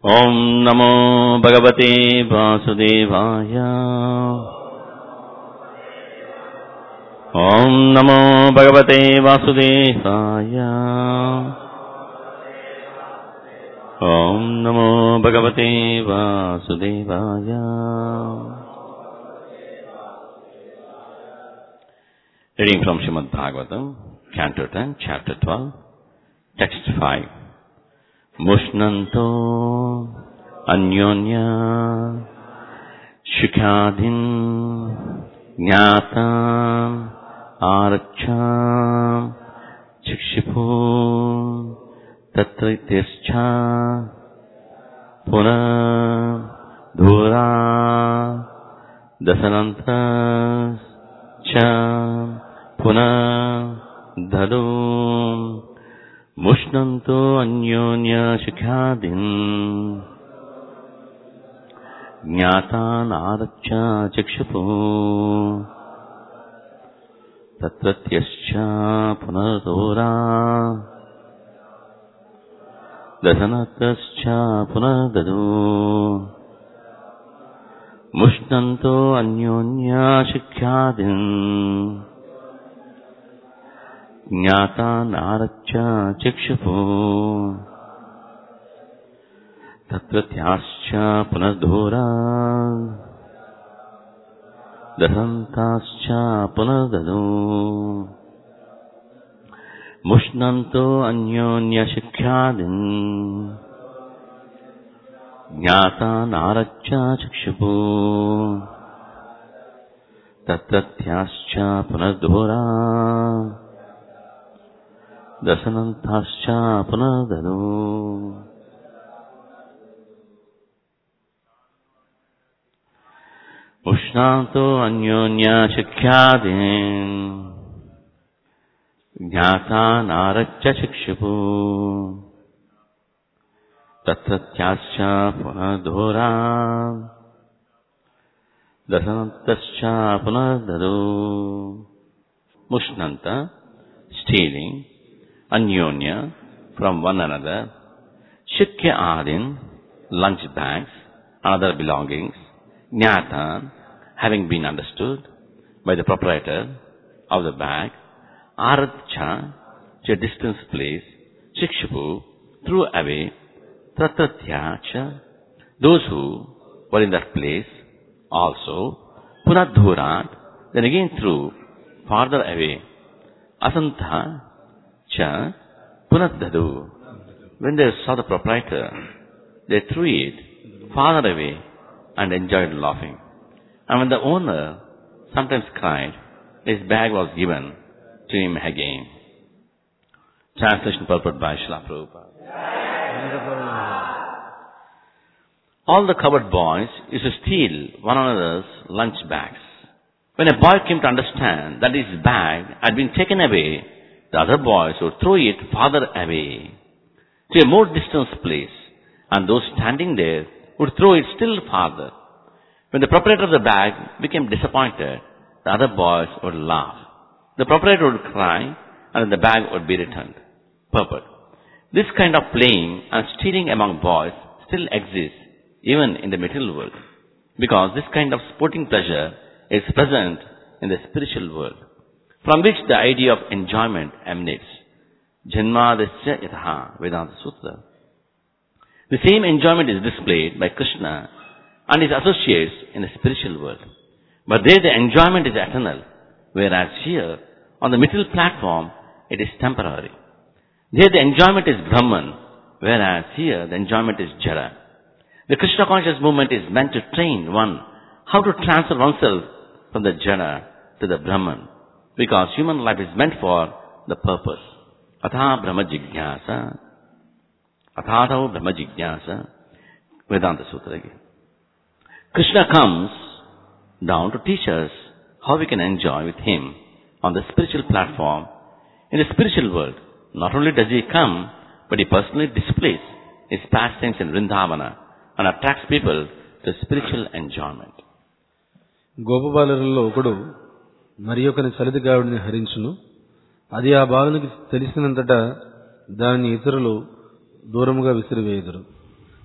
Om Namo Bhagavate Vasudevaya. Om Namo Bhagavate Vasudevaya. Om Namo Bhagavate Vasudevaya. Reading from Srimad Bhagavatam, Canto 10, Chapter 12, Text 5. Mushnanto Anyonya Shikadin Jnatam Aracham Chikshipu Tatrityascha Puna Dhura Dasanantas Cha Puna Dhadum Mushnanto Anyonya Shikhadin Jnatan Aracha Chikshapu Tatratyascha Punadora Dasanatascha Punadadu Mushnanto Anyonya Shikhadin Jnata Naracha Chikshapu Tatratyascha Punadhura Dasantascha Punadadu Mushnanto Anyonya Shikhadin Jnata Naracha Chikshapu Tatratyascha Punadhura Dasanantascha Punadadu. Mushnanto Anyonya Shikhadin Jnata Naracha Chikshapu Tatratyascha Punadhura Dasanantascha Punadadu. Mushnanta, stealing, Anyonya, from one another, Shikya Adin, lunch bags, and other belongings, Jnata, having been understood by the proprietor of the bag, Aratcha, to a distant place, Chikshapu, threw away, Tatratyascha, those who were in that place, also, Punadhurat, then again threw farther away, Asantha, Cha Punadhadu. When they saw the proprietor, they threw it farther away and enjoyed laughing. And when the owner sometimes cried, his bag was given to him again. Translation purport by Srila Prabhupada. All the cowherd boys used to steal one another's lunch bags. When a boy came to understand that his bag had been taken away, the other boys would throw it farther away to a more distant place, and those standing there would throw it still farther. When the proprietor of the bag became disappointed, the other boys would laugh. The proprietor would cry, and the bag would be returned. Purport. This kind of playing and stealing among boys still exists even in the material world, because this kind of sporting pleasure is present in the spiritual world, from which the idea of enjoyment emanates. Janmadasya Yatha Vedanta Sutra. The same enjoyment is displayed by Krishna and his associates in the spiritual world. But there the enjoyment is eternal, whereas here, on the material platform, it is temporary. There the enjoyment is Brahman, whereas here the enjoyment is Jara. The Krishna conscious movement is meant to train one how to transfer oneself from the Jara to the Brahman, because human life is meant for the purpose. Atha Brahma Jigyasa. Athatho Brahma Jigyasa. Vedanta Sutra again. Krishna comes down to teach us how we can enjoy with him on the spiritual platform in the spiritual world. Not only does he come, but he personally displays his pastimes in Vrindavana and attracts people to spiritual enjoyment. గోపబాలులలో ఒకడు మరి ఒకని సలితిగావిడిని హరించును. అది ఆ బాలునికి తెలిసినంతటా దానిని ఇతరులు దూరముగా విసిరివేయుదురు.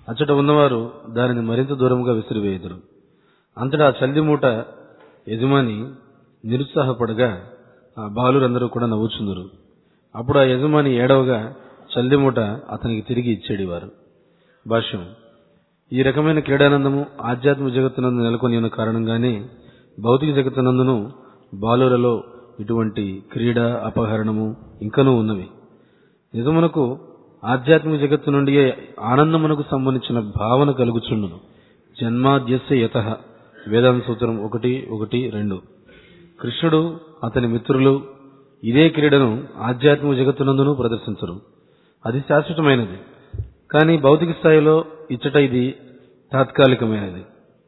అచ్చట ఉన్నవారు దానిని మరింత దూరంగా విసిరివేయుదురు. అంతటా ఆ చల్ది మూట యజమాని నిరుత్సాహపడగా ఆ బాలురందరూ కూడా నవ్వుచుందురు. అప్పుడు ఆ యజమాని ఏడవగా చల్ది మూట అతనికి తిరిగి ఇచ్చేడివారు. భాష్యం. ఈ రకమైన క్రీడానందము ఆధ్యాత్మిక జగత్తునందు నెలకొని ఉన్న కారణంగానే భౌతిక జగత్తునందును బాలురలో ఇటువంటి క్రీడ అపహరణము ఇంకనూ ఉన్నవి. నిజమునకు ఆధ్యాత్మిక జగత్తు నుండి ఆనందమునకు సంబంధించిన భావన కలుగుచుండును. జన్మాద్యస్య యతః వేదాంత సూత్రం 1:1-2. కృష్ణుడు అతని మిత్రులు ఇదే క్రీడను ఆధ్యాత్మిక జగత్తునందును ప్రదర్శించరు. అది శాశ్వతమైనది. కానీ భౌతిక స్థాయిలో ఇచ్చట ఇది తాత్కాలికమైనది.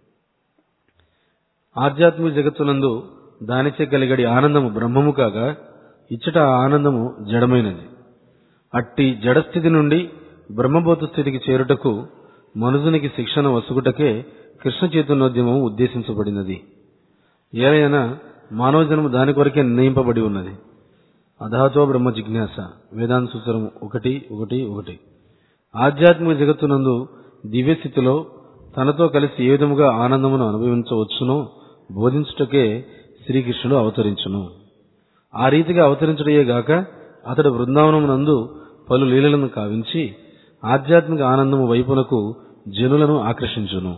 ఆధ్యాత్మిక జగత్తునందు దానిచే కలిగడి ఆనందము బ్రహ్మము కాగా ఇచ్చట ఆ ఆనందము జడమైనది. అట్టి జడస్థితి నుండి బ్రహ్మబోధ స్థితికి చేరుటకు మనుజునికి శిక్షణ వసుగుటకే కృష్ణ చైతన్యోద్యమం ఉద్దేశించబడినది. ఏలైనా మానవ జన్మ దాని కొరకే నిర్ణయింపబడి ఉన్నది. అధాతో బ్రహ్మ జిజ్ఞాస వేదాంత సూత్రం 1:1-1. ఆధ్యాత్మిక జగత్తునందు దివ్యస్థితిలో తనతో కలిసి ఏ విధముగా ఆనందమును అనుభవించవచ్చునో బోధించుటకే శ్రీకృష్ణుడు అవతరించును. ఆ రీతిగా అవతరించుటయే గాక అతడు బృందావనమునందు పలు లీలలను కావించి ఆధ్యాత్మిక ఆనందము వైపునకు జనులను ఆకర్షించును.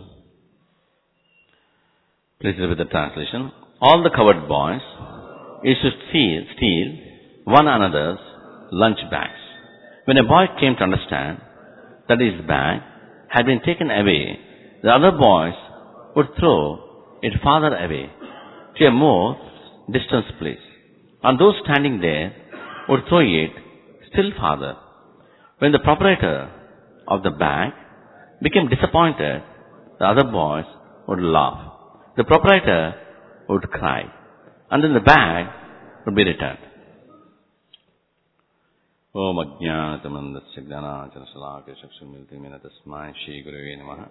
Please read the translation. All the coward boys used to steal one another's lunch bags. When a boy came to understand that his bag had been taken away, the other boys would throw it farther away to a more distant place, and those standing there would throw it still farther. When the proprietor of the bag became disappointed, the other boys would laugh. The proprietor would cry, and then the bag would be returned. Om Ajñānatamandasya Gnānācharashalākaya Chakshurmilitamena Tasmai Shri Gurave Namaha.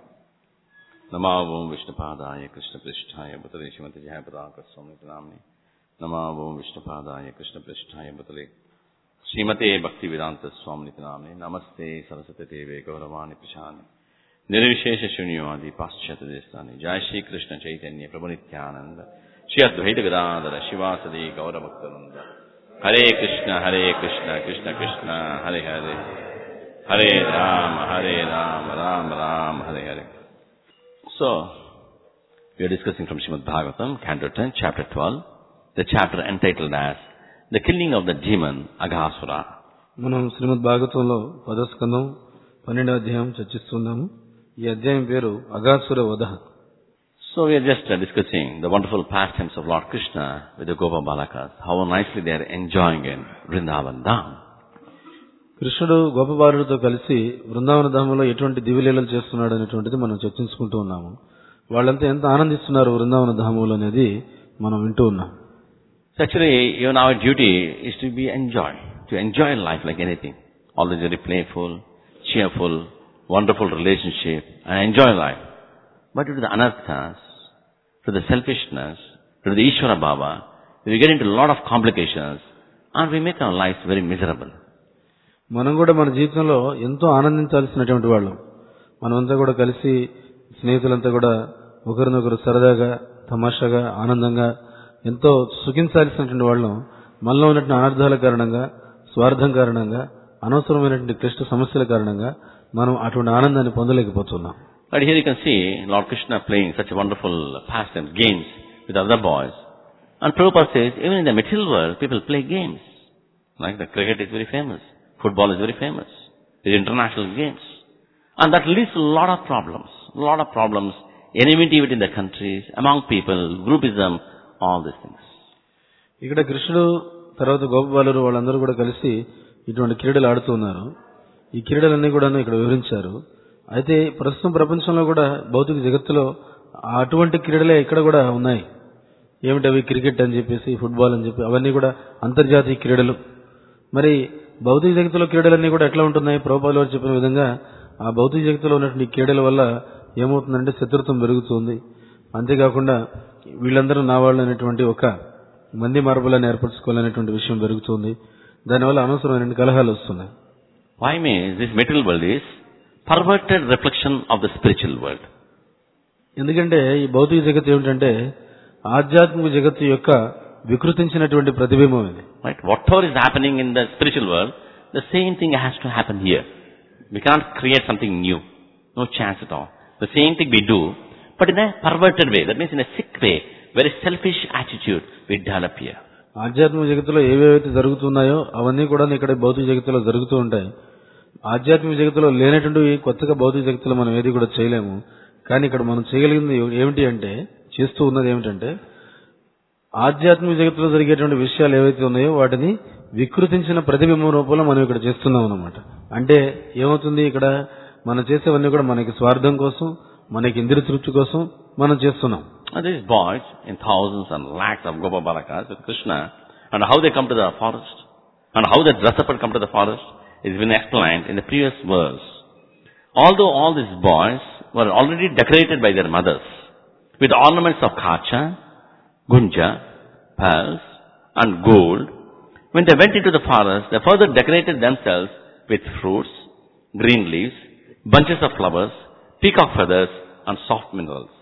Namā Om Vishnupādāya Krishnaprishthāya Bhutale Śrimati Jayapataka Swamiti Namne. Namā Om Vishnupādāya Krishnaprishthāya Bhutale Śrimate Bhaktivedanta Swamiti Namne. Namaste Saraswate Deve Gauravani Prashani Nirvishesha Shunyavadi Paschyata Desthani. Jai Shri Krishna Chaitanya Prabhu Nityananda Shri Advaita Gadadhara Shivasadi Gauravaktananda. Hare Krishna, Krishna Krishna, Hare Hare, Hare Rama, Rama Rama, Hare Hare. So, we are discussing from Srimad Bhagavatam, Canto 10, Chapter 12, the chapter entitled as The Killing of the Demon Aghasura. మనం శ్రీమద్ భాగవతంలో 10వ స్కందం 12వ అధ్యాయం చర్చిస్తున్నాము. ఈ అధ్యాయం పేరు అఘాసుర వధ. So we are just discussing the wonderful pastimes of Lord Krishna with the Gopa Balakas, how nicely they are enjoying in Vrindavan Dham. కృష్ణుడు గోపబాలుడితో కలిసి బృందావన ధామంలో ఎటువంటి దివ్యలీలలు చేస్తున్నాడు అనేటువంటిది మనం చర్చించుకుంటూ ఉన్నాము. వాళ్ళంతా ఎంత ఆనందిస్తున్నారు బృందావన ధామంలో అనేది మనం వింటూ ఉన్నాం. Actually, even our duty is to enjoy life like anything. Always very playful, cheerful, wonderful relationship, and enjoy life. But to the anarthas, to the selfishness, to the Ishvara Bhava, we get into a lot of complications and we make our lives very miserable. మనం కూడా మన జీవితంలో ఎంతో ఆనందించాల్సినటువంటి వాళ్ళం. మనమంతా కూడా కలిసి స్నేహితులంతా కూడా ఒకరినొకరు సరదాగా తమాషాగా ఆనందంగా ఎంతో సుఖించాల్సినటువంటి వాళ్ళం. మనలో ఉన్నటువంటి అనర్థాల కారణంగా స్వార్థం కారణంగా అనవసరమైనటువంటి క్లిష్ట సమస్యల కారణంగా మనం అటువంటి ఆనందాన్ని పొందలేకపోతున్నాం. But here you can see Lord Krishna playing such a wonderful pastime, games with other boys. And Prabhupada says, even in the material world, people play games. Like the cricket is very famous. Football is very famous. There are international games. And that leads to a lot of problems, enmity within the countries, among people, groupism, all these things. ఇక్కడ కృష్ణుడు తర్వాత గోపబాలురు వాళ్ళందరూ కూడా కలిసి ఇటువంటి క్రీడలు ఆడుతూ ఉన్నారు. ఈ క్రీడలన్నీ కూడా ఇక్కడ వివరించారు. అయితే ప్రస్తుతం ప్రపంచంలో కూడా భౌతిక జగత్తులో అటువంటి క్రీడలే ఇక్కడ కూడా ఉన్నాయి. ఏమిటవి? క్రికెట్ అని చెప్పేసి, ఫుట్బాల్ అని చెప్పి, అవన్నీ కూడా అంతర్జాతీయ క్రీడలు. మరి భౌతిక జగత్తులో క్రీడలన్నీ కూడా ఎట్లా ఉంటున్నాయి? ప్రభుపాదుల వారు చెప్పిన విధంగా ఆ భౌతిక జగత్తులో ఉన్నటువంటి క్రీడల వల్ల ఏమవుతుందంటే శత్రుత్వం పెరుగుతుంది. అంతేకాకుండా వీళ్ళందరూ నా వాళ్ళు అనేటువంటి ఒక మంది మార్పులను ఏర్పరచుకోవాలనేటువంటి విషయం పెరుగుతుంది. దానివల్ల అనవసరమైన కలహాలు వస్తున్నాయి. Why means this material world is perverted reflection of the spiritual world. ఎందుకంటే ఈ భౌతిక జగత్తు ఏమిటంటే ఆధ్యాత్మిక జగత్తు యొక్క వికృతించినటువంటి ప్రతిబింబం ఇది. Right? Whatever is happening in the spiritual world, the same thing has to happen here. We can't create something new. No chance at all. The same thing we do, but in a perverted way. That means in a sick way, very selfish attitude we develop here. ఆధ్యాత్మిక జగత్తులో ఏవేవైతే జరుగుతున్నాయో అవన్నీ కూడా ఇక్కడ భౌతిక జగత్తులో జరుగుతూ ఉంటాయి. ఆధ్యాత్మిక జగత్తులో లేనటువంటి కొత్తగా భౌతిక జగత్తులో మనం ఏది కూడా చేయలేము. కానీ ఇక్కడ మనం చేయగలిగింది ఏమిటి అంటే, చేస్తూ ఉన్నది ఏమిటంటే, ఆధ్యాత్మిక జగత్తులో జరిగేటువంటి విషయాలు ఏవైతే ఉన్నాయో వాటిని వికృతించిన ప్రతిబింబం రూపంలో మనం ఇక్కడ చేస్తున్నాం అన్నమాట. అంటే ఏమవుతుంది, ఇక్కడ మనం చేసేవన్నీ కూడా మనకి స్వార్థం కోసం, మనకి ఇంద్రియ తృప్తి కోసం మనం చేస్తున్నాం. And these boys, in thousands and lakhs of Gopa Balakas with Krishna, and how they come to the forest, and how they dress up and come to the forest, is been explained in the previous verse. Although all these boys were already decorated by their mothers with ornaments of kacha, gunja, pearls, and gold, when they went into the forest, they further decorated themselves with fruits, green leaves, bunches of flowers, peacock feathers, and soft minerals.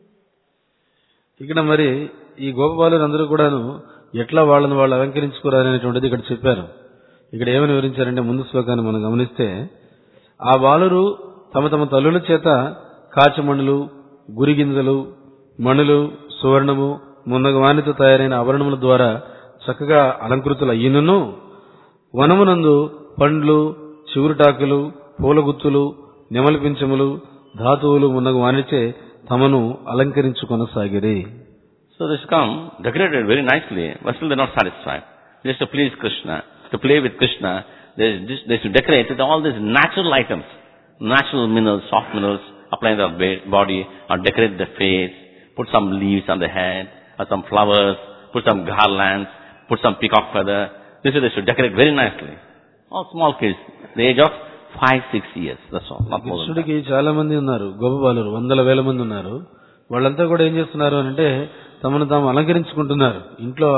ఇక్కడ మరి ఈ గోపబాలురందరూ కూడాను ఎట్లా వాళ్ళని వాళ్ళు అలంకరించుకోరాలనేటువంటిది ఇక్కడ చెప్పారు. ఇక్కడ ఏమని వివరించారంటే, ముందు శ్లోకాన్ని మనం గమనిస్తే, ఆ బాలురు తమ తమ తల్లుల చేత కాచమణులు, గురిగింజలు, మణులు, సువర్ణము మున్నగు వానితో తయారైన ఆభరణముల ద్వారా చక్కగా అలంకృతులు అయ్యినను, వనమునందు పండ్లు, చిగురుటాకులు, పూలగుత్తులు, నెమలి పింఛములు, ధాతువులు మున్నగు వానిచే తమను అలంకరించుకొనసాగిరి. So they come decorated very nicely, but still they are not satisfied. Just to please Krishna, to play with Krishna, they should decorate with all these natural items, natural minerals, soft minerals, apply their body, or decorate their face, put some leaves on the head, or some flowers, put some garlands, put some peacock feather. This is they should decorate very nicely. All small kids, the age of 5-6 years. That's all. Not more than that. కృష్ణుడికి చాలా మంది ఉన్నారు, గోపబాలురు 100,000 మంది ఉన్నారు. వాళ్ళంతా కూడా ఏం చేస్తున్నారు అంటే, తమను తాము అలంకరించుకుంటున్నారు. ఇంట్లో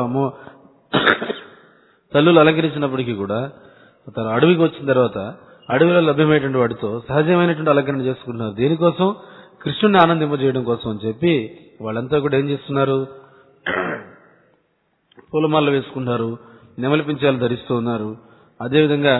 తల్లులు అలంకరించినప్పటికీ కూడా తను అడవికి వచ్చిన తర్వాత అడవిలో లభ్యమైనటువంటి వాటితో సహజమైనటువంటి అలంకరణ చేసుకుంటున్నారు. దేనికోసం? కృష్ణుడిని ఆనందింపజేయడం కోసం అని చెప్పి వాళ్ళంతా కూడా ఏం చేస్తున్నారు, పూలమాల వేసుకుంటున్నారు, నెమలి పించాలు ధరిస్తూ ఉన్నారు, అదేవిధంగా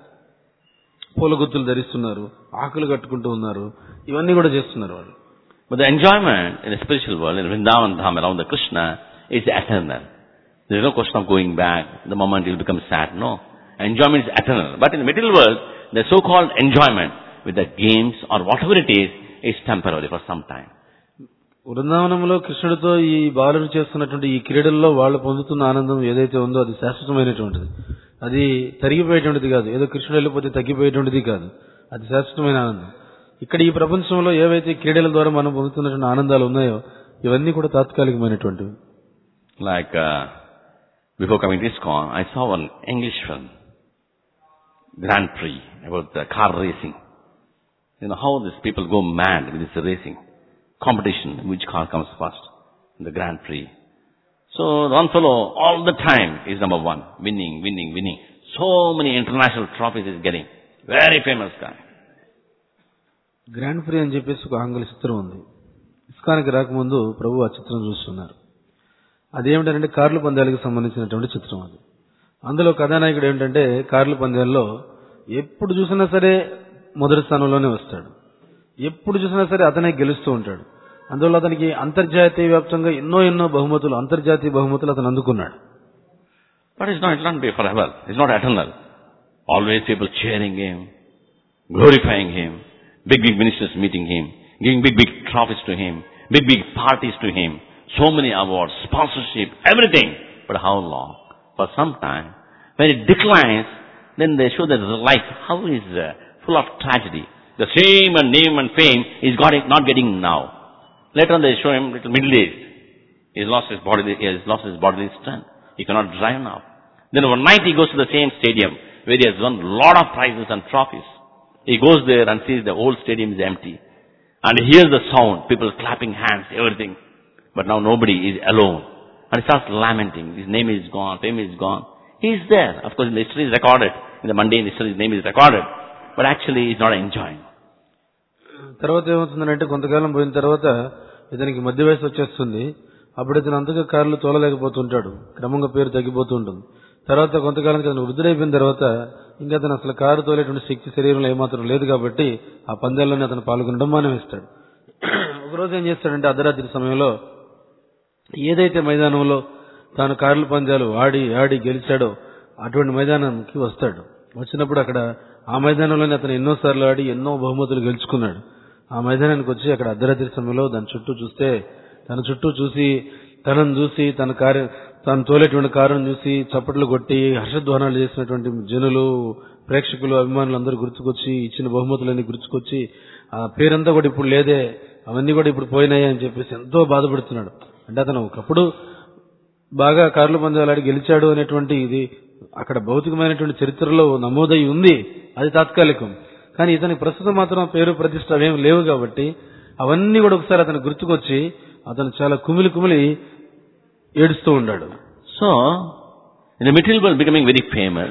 పూల గుత్తులు ధరిస్తున్నారు, ఆకులు కట్టుకుంటూ ఉన్నారు. ఇవన్నీ కూడా చేస్తున్నారు వాళ్ళు. But the enjoyment in the spiritual world, in Vrindavan Dham, around the Krishna, is eternal. There is no question of going back the moment you will become sad. No. Enjoyment is eternal. But in the material world, the so-called enjoyment with the games or whatever it is temporary for some time. వృందావనంలో కృష్ణుడితో ఈ బాలురు చేస్తున్నటువంటి ఈ క్రీడల్లో వాళ్ళు పొందుతున్న ఆనందం ఏదైతే ఉందో అది శాశ్వతమైనటువంటిది. అది తరిగిపోయేటువంటిది కాదు. ఏదో కృష్ణుడు వెళ్ళిపోతే తగ్గిపోయేటువంటిది కాదు. అది శాశ్వతమైన ఆనందం. ఇక్కడ ఈ ప్రపంచంలో ఏవైతే క్రీడల ద్వారా మనం పొందుతున్నటువంటి ఆనందాలు ఉన్నాయో ఇవన్నీ కూడా తాత్కాలికమైనటువంటివి. Like before coming to ISKCON, I saw one English film, Grand Prix, about the car racing. You know how these people go mad with this racing competition, which car comes first in the Grand Prix. So one fellow all the time is number one, winning. So many international trophies is getting. Very famous guy. Grand prix అని చెప్పేసి ఒక ఆంగ్ల చిత్రం ఉంది. ఇస్కాన్కి రాకముందు ప్రభు ఆ చిత్రం చూస్తున్నారు. అదేమిటంటే కార్ల పందాలకు సంబంధించినటువంటి చిత్రం అది. అందులో కథానాయకుడు ఏమిటంటే కార్ల పందాల్లో ఎప్పుడు చూసినా సరే మొదటి స్థానంలోనే వస్తాడు. ఎప్పుడు చూసినా సరే అతనే గెలుస్తూ ఉంటాడు. అందువల్ల అతనికి అంతర్జాతీయ వ్యాప్తంగా ఎన్నో బహుమతులు, అంతర్జాతీయ బహుమతులు అతను అందుకున్నాడు. But it's not be forever. It's not eternal. Always people cheering him, glorifying him, big ministers meeting him, giving big trophies to him, big parties to him, so many awards, sponsorship, everything. But how long? For some time. When it declines, then they show that life, how is full of tragedy. The same and name and fame is not getting now. Later on they show him little middle-aged. He has lost his bodily strength. He cannot drive now. Then one night he goes to the same stadium where he has won a lot of prizes and trophies. He goes there and sees the whole stadium is empty. And he hears the sound, people clapping hands, everything. But now nobody is alone. And he starts lamenting. His name is gone, fame is gone. He is there. Of course, in the history is recorded. In the mundane history, his name is recorded. But actually, he is not enjoying. తర్వాత ఏమవుతుందంటే కొంతకాలం పోయిన తర్వాత ఇతనికి మధ్య వయసు వచ్చేస్తుంది. అప్పుడు ఇతను అంతగా కార్లు తోలలేకపోతుంటాడు. క్రమంగా పేరు తగ్గిపోతూ ఉంటుంది. తర్వాత కొంతకాలానికి అతను వృద్ధుడైపోయిన తర్వాత ఇంకా అతను అసలు కారు తోలేటువంటి శక్తి శరీరంలో ఏమాత్రం లేదు కాబట్టి ఆ పందాల్లోనే అతను పాల్గొనడం మానేస్తాడు. ఒకరోజు ఏం చేస్తాడంటే అర్ధరాత్రి సమయంలో ఏదైతే మైదానంలో తాను కార్ల పందాలు ఆడి గెలిచాడో అటువంటి మైదానానికి వస్తాడు. వచ్చినప్పుడు అక్కడ ఆ మైదానంలోనే అతను ఎన్నోసార్లు ఆడి ఎన్నో బహుమతులు గెలుచుకున్నాడు. ఆ మైదానానికి వచ్చి అక్కడ అర్ధరాత్రి సమయంలో దాని చుట్టూ చూస్తే తన చుట్టూ చూసి తనను చూసి తాను తోలేటువంటి కారును చూసి చప్పట్లు కొట్టి హర్షధ్వానాలు చేసినటువంటి జనులు, ప్రేక్షకులు, అభిమానులు అందరూ గుర్తుకొచ్చి ఇచ్చిన బహుమతులన్నీ గుర్తుకొచ్చి ఆ పేరంతా కూడా ఇప్పుడు లేదే, అవన్నీ కూడా ఇప్పుడు పోయినాయి అని చెప్పేసి ఎంతో బాధపడుతున్నాడు. అంటే అతను ఒకప్పుడు బాగా కార్ల పందాలు ఆడి గెలిచాడు అనేటువంటి ఇది అక్కడ భౌతికమైనటువంటి చరిత్రలో నమోదై ఉంది, అది తాత్కాలికం. కానీ ఇతనికి ప్రస్తుతం మాత్రం పేరు ప్రతిష్ట అవేం లేవు కాబట్టి అవన్నీ కూడా ఒకసారి అతను గుర్తుకొచ్చి అతను చాలా కుమిలి ఏడుస్తూ ఉన్నాడు. So, in the material world becoming very famous,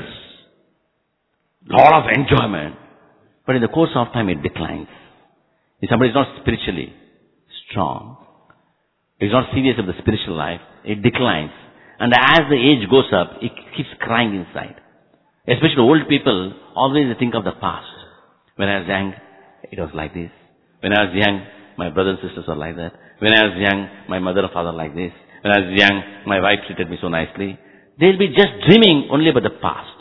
lot of enjoyment, but in the course of time it declines. If somebody is not spiritually strong, is not serious of the spiritual life, it declines. And as the age goes up, it keeps crying inside. Especially old people always think of the past. When I was young, it was like this. When I was young, my brothers and sisters were like that. When I was young, my mother and father like this. When I was young, my wife treated me so nicely. They'll be just dreaming only about the past.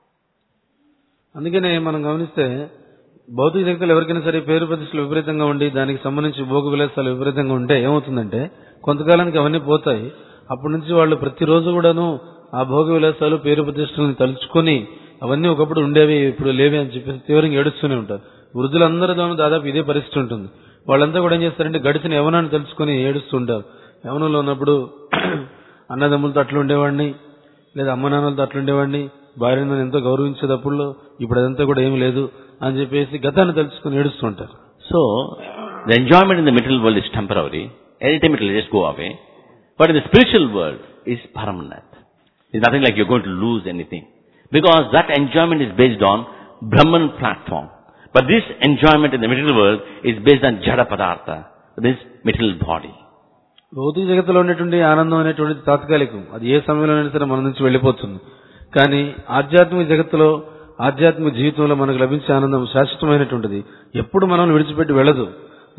అందుకనే మనం గమనిస్తే భౌతిక జగత్తులో ఎవరికైనా సరే పేరు ప్రతిష్టలు విపరీతంగా ఉండి దానికి సంబంధించి భోగ విలాసాలు విపరీతంగా ఉంటే ఏమవుతుందంటే కొంతకాలానికి అవన్నీ పోతాయి. అప్పటి నుంచి వాళ్ళు ప్రతిరోజు కూడాను ఆ భోగ విలాసాలు పేరు ప్రతిష్టలను తలుచుకొని అవన్నీ ఒకప్పుడు ఉండేవి ఇప్పుడు లేవి అని చెప్పేసి తీవ్రంగా ఏడుస్తూనే ఉంటారు. వృద్ధులందరిలోనూ దాదాపు ఇదే పరిస్థితి ఉంటుంది. వాళ్ళంతా కూడా ఏం చేస్తారంటే గడిచిన యవనాన్ని తలుచుకొని ఏడుస్తూ ఉంటారు. యవనంలో ఉన్నప్పుడు అన్నదమ్ములతో అట్లా ఉండేవాడిని, లేదా అమ్మ నాన్నలతో అట్లా ఉండేవాడిని, భార్యను నన్ను ఎంతో గౌరవించేటప్పుడు ఇప్పుడు అదంతా కూడా ఏమి లేదు అని చెప్పేసి గతాన్ని తలుచుకొని ఏడుస్తూ ఉంటారు. So, the enjoyment in the material world is temporary. Anytime it will just go away. But in the spiritual world is permanent. It's nothing like you're going to lose anything. Because that enjoyment is based on Brahman platform. But this enjoyment in the material world is based on Jada Padartha, this material body. భౌతిక జగత్తులో ఉండేటువంటి ఆనందం అనేటువంటిది తాత్కాలికం. అది ఏ సమయంలోనైనా సరే మన నుంచి వెళ్ళిపోతుంది. కానీ ఆధ్యాత్మిక జగత్తులో ఆధ్యాత్మిక జీవితంలో మనకు లభించే ఆనందం శాశ్వతమైనటువంటిది. ఎప్పుడు మనల్ని విడిచిపెట్టి వెళ్ళదు.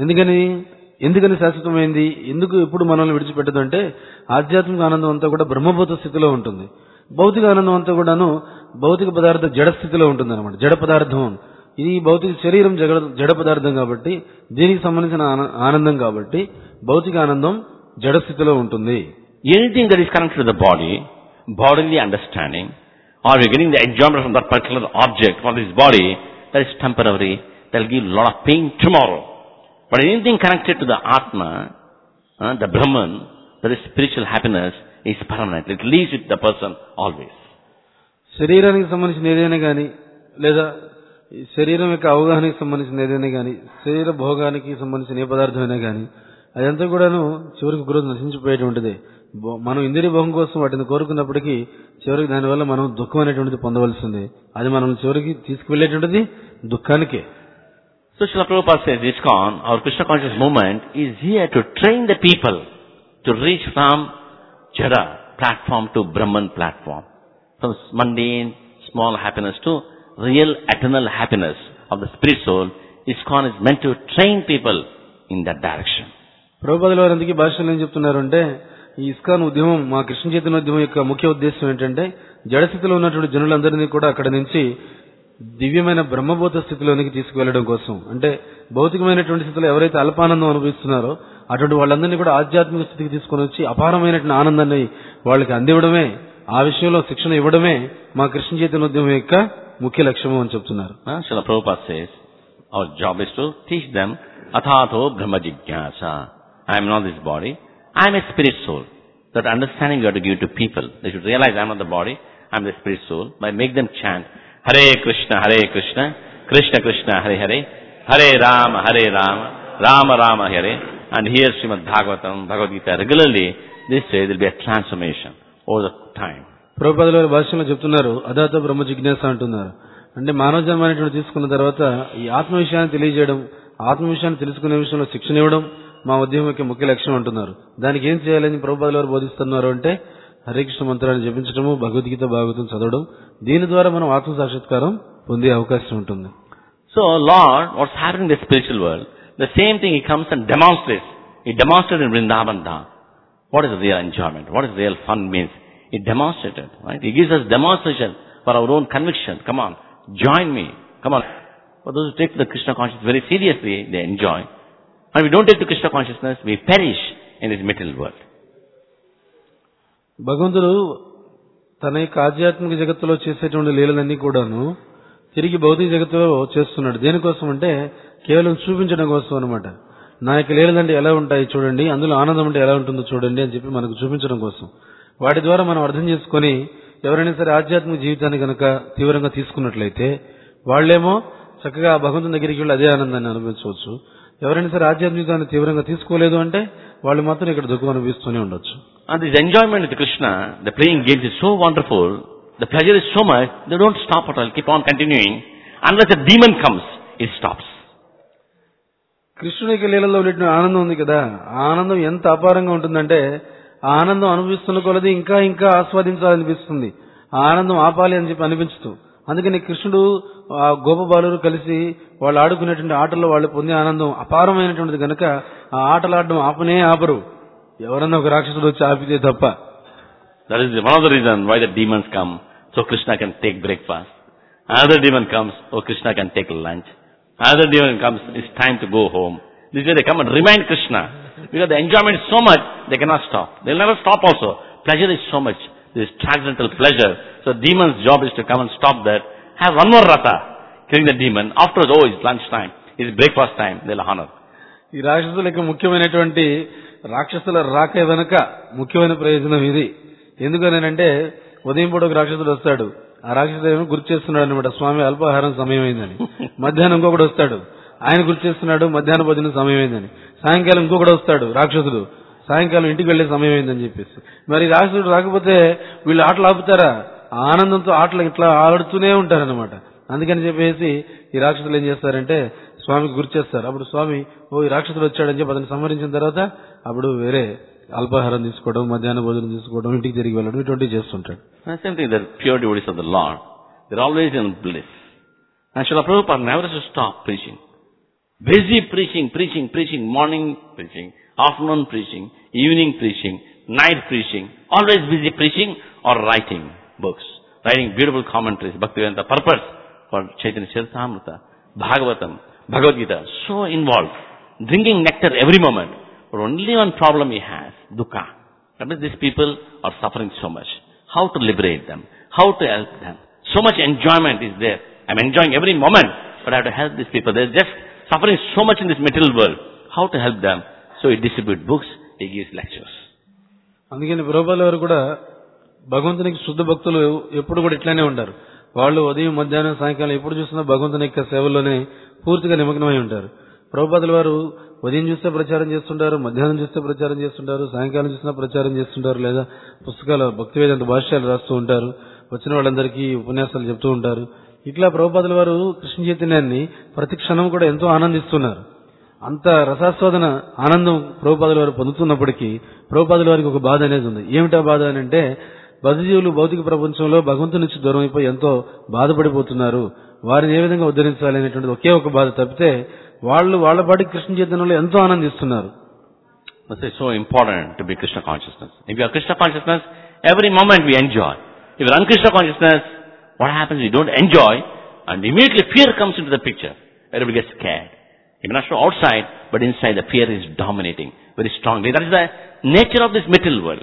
ఎందుకని శాశ్వతమైంది, ఎందుకు ఎప్పుడు మనల్ని విడిచిపెట్టదు అంటే ఆధ్యాత్మిక ఆనందం అంతా కూడా బ్రహ్మభూత స్థితిలో ఉంటుంది. భౌతిక ఆనందం అంతా కూడాను భౌతిక పదార్థ జడ స్థితిలో ఉంటుంది అనమాట. జడ పదార్థం ఇది భౌతిక శరీరం జడ పదార్థం కాబట్టి దీనికి సంబంధించిన ఆనందం కాబట్టి భౌతిక ఆనందం జడ స్థితిలో ఉంటుంది. Anything that is connected to the body, bodily understanding, or you're getting the enjoyment from that particular object for this body, that is temporary, that will give a lot of pain tomorrow. But anything connected to the Atma, the Brahman, that is spiritual happiness, is permanent. It lives with the person always. శరీరానికి సంబంధించిన ఏదైనా కానీ లేదా శరీరం యొక్క అవగాహనకి సంబంధించిన ఏదైనా కానీ శరీర భోగానికి సంబంధించిన ఏ పదార్థమైనా కానీ అదంతా కూడాను చివరికి ఒక రోజు నశించిపోయేటువంటిది. మనం ఇంద్రియ భోగం కోసం వాటిని కోరుకున్నప్పటికీ చివరికి దానివల్ల మనం దుఃఖం అనేటువంటిది పొందవలసింది. అది మనం చివరికి తీసుకువెళ్ళేటువంటిది దుఃఖానికే. So Srila Prabhupada says, ISKCON, our Krishna conscious movement is here to train the people to reach from Jada platform to Brahman platform. From mundane, small happiness to real eternal happiness of the spirit soul. ISKCON is meant to train people in that direction. ప్రభుపాదుల వారు అందుకే భాషలో ఏం చెప్తున్నారు అంటే ఈ ISKCON ఉద్యమం, మా కృష్ణ చైతన్య ఉద్యమం యొక్క ముఖ్య ఉద్దేశం ఏంటంటే జడస్థితిలో ఉన్నటువంటి జనులందరినీ కూడా అక్కడ నుంచి దివ్యమైన బ్రహ్మభూత స్థితిలోనికి తీసుకువెళ్లడం కోసం. అంటే భౌతికమైనటువంటి స్థితిలో ఎవరైతే అల్పానందం అనుభవిస్తున్నారో అటువంటి వాళ్ళందరినీ కూడా ఆధ్యాత్మిక స్థితికి తీసుకొని వచ్చి అపారమైనటువంటి ఆనందాన్ని వాళ్ళకి అందివ్వడమే, ఆ విషయంలో శిక్షణ ఇవ్వడమే మా కృష్ణ చైతన్య ఉద్యమం యొక్క ముఖ్య లక్ష్యము అని చెప్తున్నారు. Srila Prabhupada says, our job is to teach them athato brahma jigyasa. I am not this body, I am a spirit soul. That understanding you have to give to people. They should realize I am not the body, I am the spirit soul. By make them chant Hare Krishna, Krishna Krishna, Hare Hare, Hare Rama, Rama Rama, Hare. And hear Srimad Bhagavatam, Bhagavad Gita regularly. This way there will be a transformation over the time. ప్రభుపాదుల వారి భాషలో చెప్తున్నారు అదాత బ్రహ్మ జిజ్ఞాస అంటున్నారు. అంటే మానవ జన్మ అనేటువంటి తీసుకున్న తర్వాత ఈ ఆత్మ విషయాన్ని తెలియజేయడం, ఆత్మ విషయాన్ని తెలుసుకునే విషయంలో శిక్షణ ఇవ్వడం మా ఉద్యమం యొక్క ముఖ్య లక్ష్యం అంటున్నారు. దానికి ఏం చేయాలని ప్రభుపాదుల వారు బోధిస్తున్నారు అంటే హరే కృష్ణ మంత్రాన్ని జపించడము, భగవద్గీత భాగవతం చదవడం. దీని ద్వారా మనం ఆత్మ సాక్షాత్కారం పొందే అవకాశం ఉంటుంది. So Lord, what's happening in the spiritual world, the same thing He comes and demonstrates. He demonstrated in Vrindavan Dham. What is real enjoyment? What is real fun means? He demonstrated, right? He gives us demonstration for our own conviction. Come on, join me. Come on. For those who take the Krishna consciousness very seriously, they enjoy. And we don't take the Krishna consciousness, we perish in this material world. భగవంతుడు తన యొక్క ఆధ్యాత్మిక జగత్తులో చేసేటువంటి లీలలన్నీ కూడాను తిరిగి భౌతిక జగత్తులో చేస్తున్నాడు. దేనికోసం అంటే కేవలం చూపించడం కోసం అనమాట. నా యొక్క లీలలంటే ఎలా ఉంటాయి చూడండి, అందులో ఆనందం అంటే ఎలా ఉంటుందో చూడండి అని చెప్పి మనకు చూపించడం కోసం. వాటి ద్వారా మనం అర్థం చేసుకొని ఎవరైనా సరే ఆధ్యాత్మిక జీవితాన్ని కనుక తీవ్రంగా తీసుకున్నట్లయితే వాళ్ళేమో చక్కగా భగవంతుని దగ్గరికి వెళ్ళి అదే ఆనందాన్ని అనుభవించవచ్చు. ఎవరైనా సరే ఆధ్యాత్మిక జీవితాన్ని తీవ్రంగా తీసుకోలేదు అంటే వాళ్ళు మాత్రం ఇక్కడ దుఃఖం అనిపిస్తూనే ఉండొచ్చు. And this enjoyment with Krishna, the playing games is so wonderful, the pleasure is so much, they don't stop at all, keep on continuing. Unless a demon comes, it stops. కృష్ణునికి లీలలో ఉండే ఆనందం ఉంది కదా, ఆ ఆనందం ఎంత అపారంగా ఉంటుందంటే ఆ ఆనందం అనుభవిస్తున్న కొలది ఇంకా ఇంకా ఆస్వాదించాలనిపిస్తుంది. ఆ ఆనందం ఆపాలి అని చెప్పి అనిపించదు. అందుకని కృష్ణుడు ఆ గోప బాలురు కలిసి వాళ్ళు ఆడుకునేటువంటి ఆటల్లో వాళ్ళు పొందే ఆనందం అపారమైనటువంటిది కనుక ఆ ఆటలాడడం ఆపనే ఆపరు, ఎవరన్నా ఒక రాక్షసుడు వచ్చి ఆపితే తప్ప. That is one of the reasons why the demons come, so Krishna can take breakfast. Another demon comes, so Krishna can take lunch. Another demon comes, it's time to go home. This way they come and remind Krishna. Because the enjoyment is so much, they cannot stop. They'll never stop also. Pleasure is so much. This is transcendental pleasure. So demon's job is to come and stop that. Have one more rata, killing the demon. Afterwards, oh, it's lunch time. It's breakfast time. They'll honor. ఈ రాక్షసులకు ముఖ్యమైనటువంటి రాక్షసుల రాక వెనుక ముఖ్యమైన ప్రయోజనం ఇది. ఎందుకనంటే ఉదయం పూట ఒక రాక్షసుడు వస్తాడు, ఆ రాక్షసుడు ఏమో గుర్తు చేస్తున్నాడు అనమాట, స్వామి అల్పాహారం సమయం అయిందని. మధ్యాహ్నం ఇంకొకటి వస్తాడు, ఆయన గుర్తు చేస్తున్నాడు మధ్యాహ్న భోజనం సమయం అయిందని. సాయంకాలం ఇంకొకటి వస్తాడు రాక్షసుడు, సాయంకాలం ఇంటికి వెళ్లే సమయం అయిందని చెప్పేసి. మరి రాక్షసుడు రాకపోతే వీళ్ళు ఆటలు ఆపుతారా? ఆనందంతో ఆటలు ఇట్లా ఆడుతూనే ఉంటారనమాట. అందుకని చెప్పేసి ఈ రాక్షసులు ఏం చేస్తారంటే స్వామికి గుర్తు చేస్తారు. అప్పుడు స్వామి ఓ ఈ రాక్షసుడు వచ్చాడని చెప్పి అతను సంహరించిన తర్వాత అప్పుడు వేరే అల్పాహారం తీసుకోవడం, మధ్యాహ్న భోజనం తీసుకోవడం, ఇంటికి తిరిగి వెళ్ళడం ఇటువంటివి చేస్తుంటాడు. Same thing, the pure devotees of the Lord, they're always in bliss. And Srila Prabhupada never to stop preaching. Busy preaching, morning preaching, afternoon preaching, evening preaching, night preaching, always busy preaching or writing books, writing beautiful commentaries, Bhaktivedanta purpose for Chaitanya Charitamrita, Bhagavatam, Bhagavad Gita, so involved, drinking nectar every moment. But only one problem he has, dukkha. That means these people are suffering so much. How to liberate them? How to help them? So much enjoyment is there. I'm enjoying every moment, but I have to help these people. They're just suffering so much in this material world. How to help them? So he distributes books, he gives lectures. అందుకని ప్రభుపాదుల వారు కూడా భగవంతునికి శుద్ధ భక్తులు ఎప్పుడు కూడా ఇట్లానే ఉంటారు. వాళ్ళు ఉదయం మధ్యాహ్నం సాయంకాలం ఎప్పుడు చూసినా భగవంతుని యొక్క సేవల్లోనే పూర్తిగా నిమగ్నమై ఉంటారు. ప్రభుపాదుల వారు ఉదయం చూస్తే ప్రచారం చేస్తుంటారు, మధ్యాహ్నం చూస్తే ప్రచారం చేస్తుంటారు, సాయంకాలం చూసినా ప్రచారం చేస్తుంటారు, లేదా పుస్తకాలు భక్తివేదాంత భాష్యాలు రాస్తూ ఉంటారు, వచ్చిన వాళ్ళందరికీ ఉపన్యాసాలు చెప్తూ ఉంటారు. ఇట్లా ప్రభుపాదుల వారు కృష్ణ చైతన్యాన్ని ప్రతి క్షణం కూడా ఎంతో ఆనందిస్తున్నారు. అంత రసాస్వాదన ఆనందం ప్రభుపాదుల వారు పొందుతున్నప్పటికీ ప్రభుపాదుల వారికి ఒక బాధ అనేది ఉంది. ఏమిటా బాధ అని అంటే బద్ధజీవులు భౌతిక ప్రపంచంలో భగవంతుని నుంచి దూరం అయిపోయి ఎంతో బాధపడిపోతున్నారు, వారిని ఏ విధంగా ఉద్ధరించాలి అనేటువంటిది ఒకే ఒక బాధ తప్పితే వాళ్ళు వాళ్ళ పాటికి కృష్ణ చైతన్యంలో ఎంతో ఆనందిస్తున్నారు. It's so important to be Krishna consciousness. If you are Krishna consciousness, every moment we enjoy. If you are un-Krishna consciousness, what happens? You don't enjoy, and immediately fear comes into the picture. Everybody gets scared. You may not show outside, but inside the fear is dominating very strongly. That is the nature of this material world.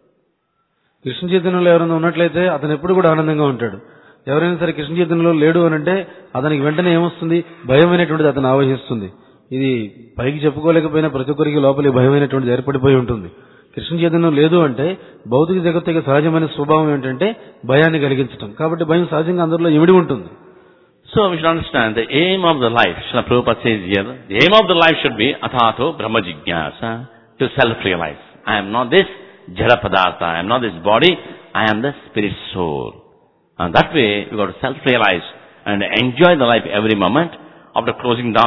Krishna చైతన్యంలో ఎవరైనా ఉన్నట్లయితే అతను ఎప్పుడు కూడా ఆనందంగా ఉంటాడు. ఎవరైనా సరే కృష్ణ చైతన్యంలో లేడు అని అంటే అతనికి వెంటనే ఏమొస్తుంది? భయం అనేటువంటిది అతను ఆవహిస్తుంది. ఇది పైకి చెప్పుకోలేకపోయినా ప్రతి ఒక్కరికి లోపలి భయం అనేటువంటిది ఏర్పడిపోయి ఉంటుంది. కృష్ణ చైతన్యం లేదు అంటే భౌతిక జగత్తు యొక్క సహజమైన స్వభావం ఏంటంటే భయాన్ని కలిగించడం. కాబట్టి భయం సహజంగా అందరిలో ఇమిడి ఉంటుంది. So we should understand the aim of the life. Srila Prabhupada says here, the aim of the life should be athato brahma jigyasa, to self-realize. I am not this jada padartha, I am not this body, I am the spirit soul. And that way, we got to self-realize and enjoy the life every moment. After closing down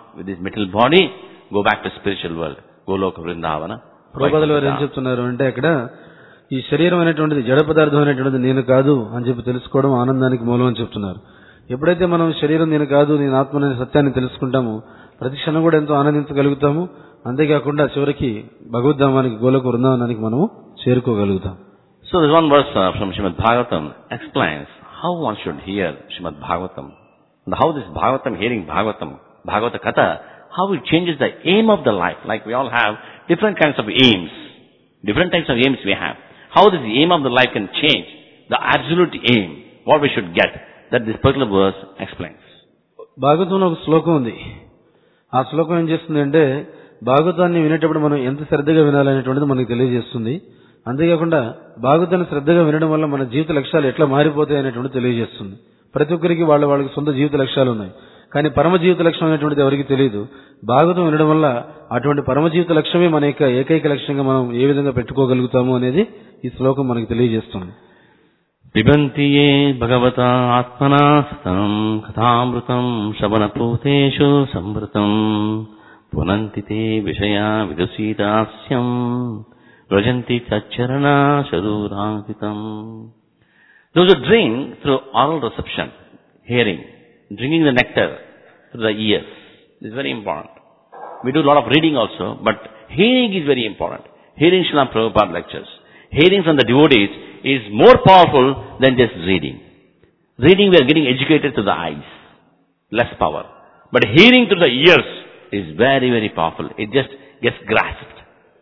with this material body, go back to spiritual world. Goloka Vrindavana. ప్రభుపాదుల వారు ఏం చెప్తున్నారు అంటే అక్కడ ఈ శరీరం అనేటువంటిది జడ పదార్థం అనేటువంటిది నేను కాదు అని చెప్పి తెలుసుకోవడం ఆనందానికి మూలం అని చెప్తున్నారు. ఎప్పుడైతే మనం శరీరం నేను కాదు, నేను ఆత్మ అనే సత్యాన్ని తెలుసుకుంటామో ప్రతి క్షణం కూడా ఎంతో ఆనందించగలుగుతాము. అంతేకాకుండా చివరికి భగవద్ధామానికి గోలోక వృందావనానికి మనము చేరుకోగలుగుతాం. So there's one verse from Srimad Bhagavatam explains how one should hear Srimad Bhagavatam. And how this Bhagavatam, hearing Bhagavatam, Bhagavata Katha, how it changes the aim of the life. Like we all have different kinds of aims. Different types of aims we have. How this aim of the life can change. The absolute aim, what we should get. That this particular verse explains. భాగవతంలో ఒక శ్లోకం ఉంది. ఆ శ్లోకం ఏం చేస్తుంది అంటే భాగవతాన్ని వినేటప్పుడు మనం ఎంత శ్రద్ధగా వినాలనేటువంటిది మనకు తెలియజేస్తుంది. అంతేకాకుండా భాగవతాన్ని శ్రద్ధగా వినడం వల్ల మన జీవిత లక్ష్యాలు ఎట్లా మారిపోతాయి అనేటువంటిది తెలియజేస్తుంది. ప్రతి ఒక్కరికి వాళ్ళకి సొంత జీవిత లక్ష్యాలు ఉన్నాయి. కానీ పరమ జీవిత లక్ష్యం అనేటువంటిది ఎవరికి తెలియదు. భాగవతం వినడం వల్ల అటువంటి పరమ జీవిత లక్ష్యమే మన యొక్క ఏకైక లక్ష్యంగా మనం ఏ విధంగా పెట్టుకోగలుగుతాము అనేది ఈ శ్లోకం మనకు తెలియజేస్తుంది. పిబంతి యే భగవతా ఆత్మనా సతం కథామృతం శ్రవణపూతేషు సంవృతం పునంతి తే విషయా విదుషీతాస్యం వ్రజంతి తచ్చరణా శరూరాంకితం. Those who drink through oral reception, hearing, drinking the nectar through the ears, is very important. We do a lot of reading also, but hearing is very important. Hearing Srila Prabhupada lectures, hearing from the devotees is more powerful than just reading. Reading we are getting educated through the eyes, less power. But hearing through the ears is very, very powerful. It just gets grasped.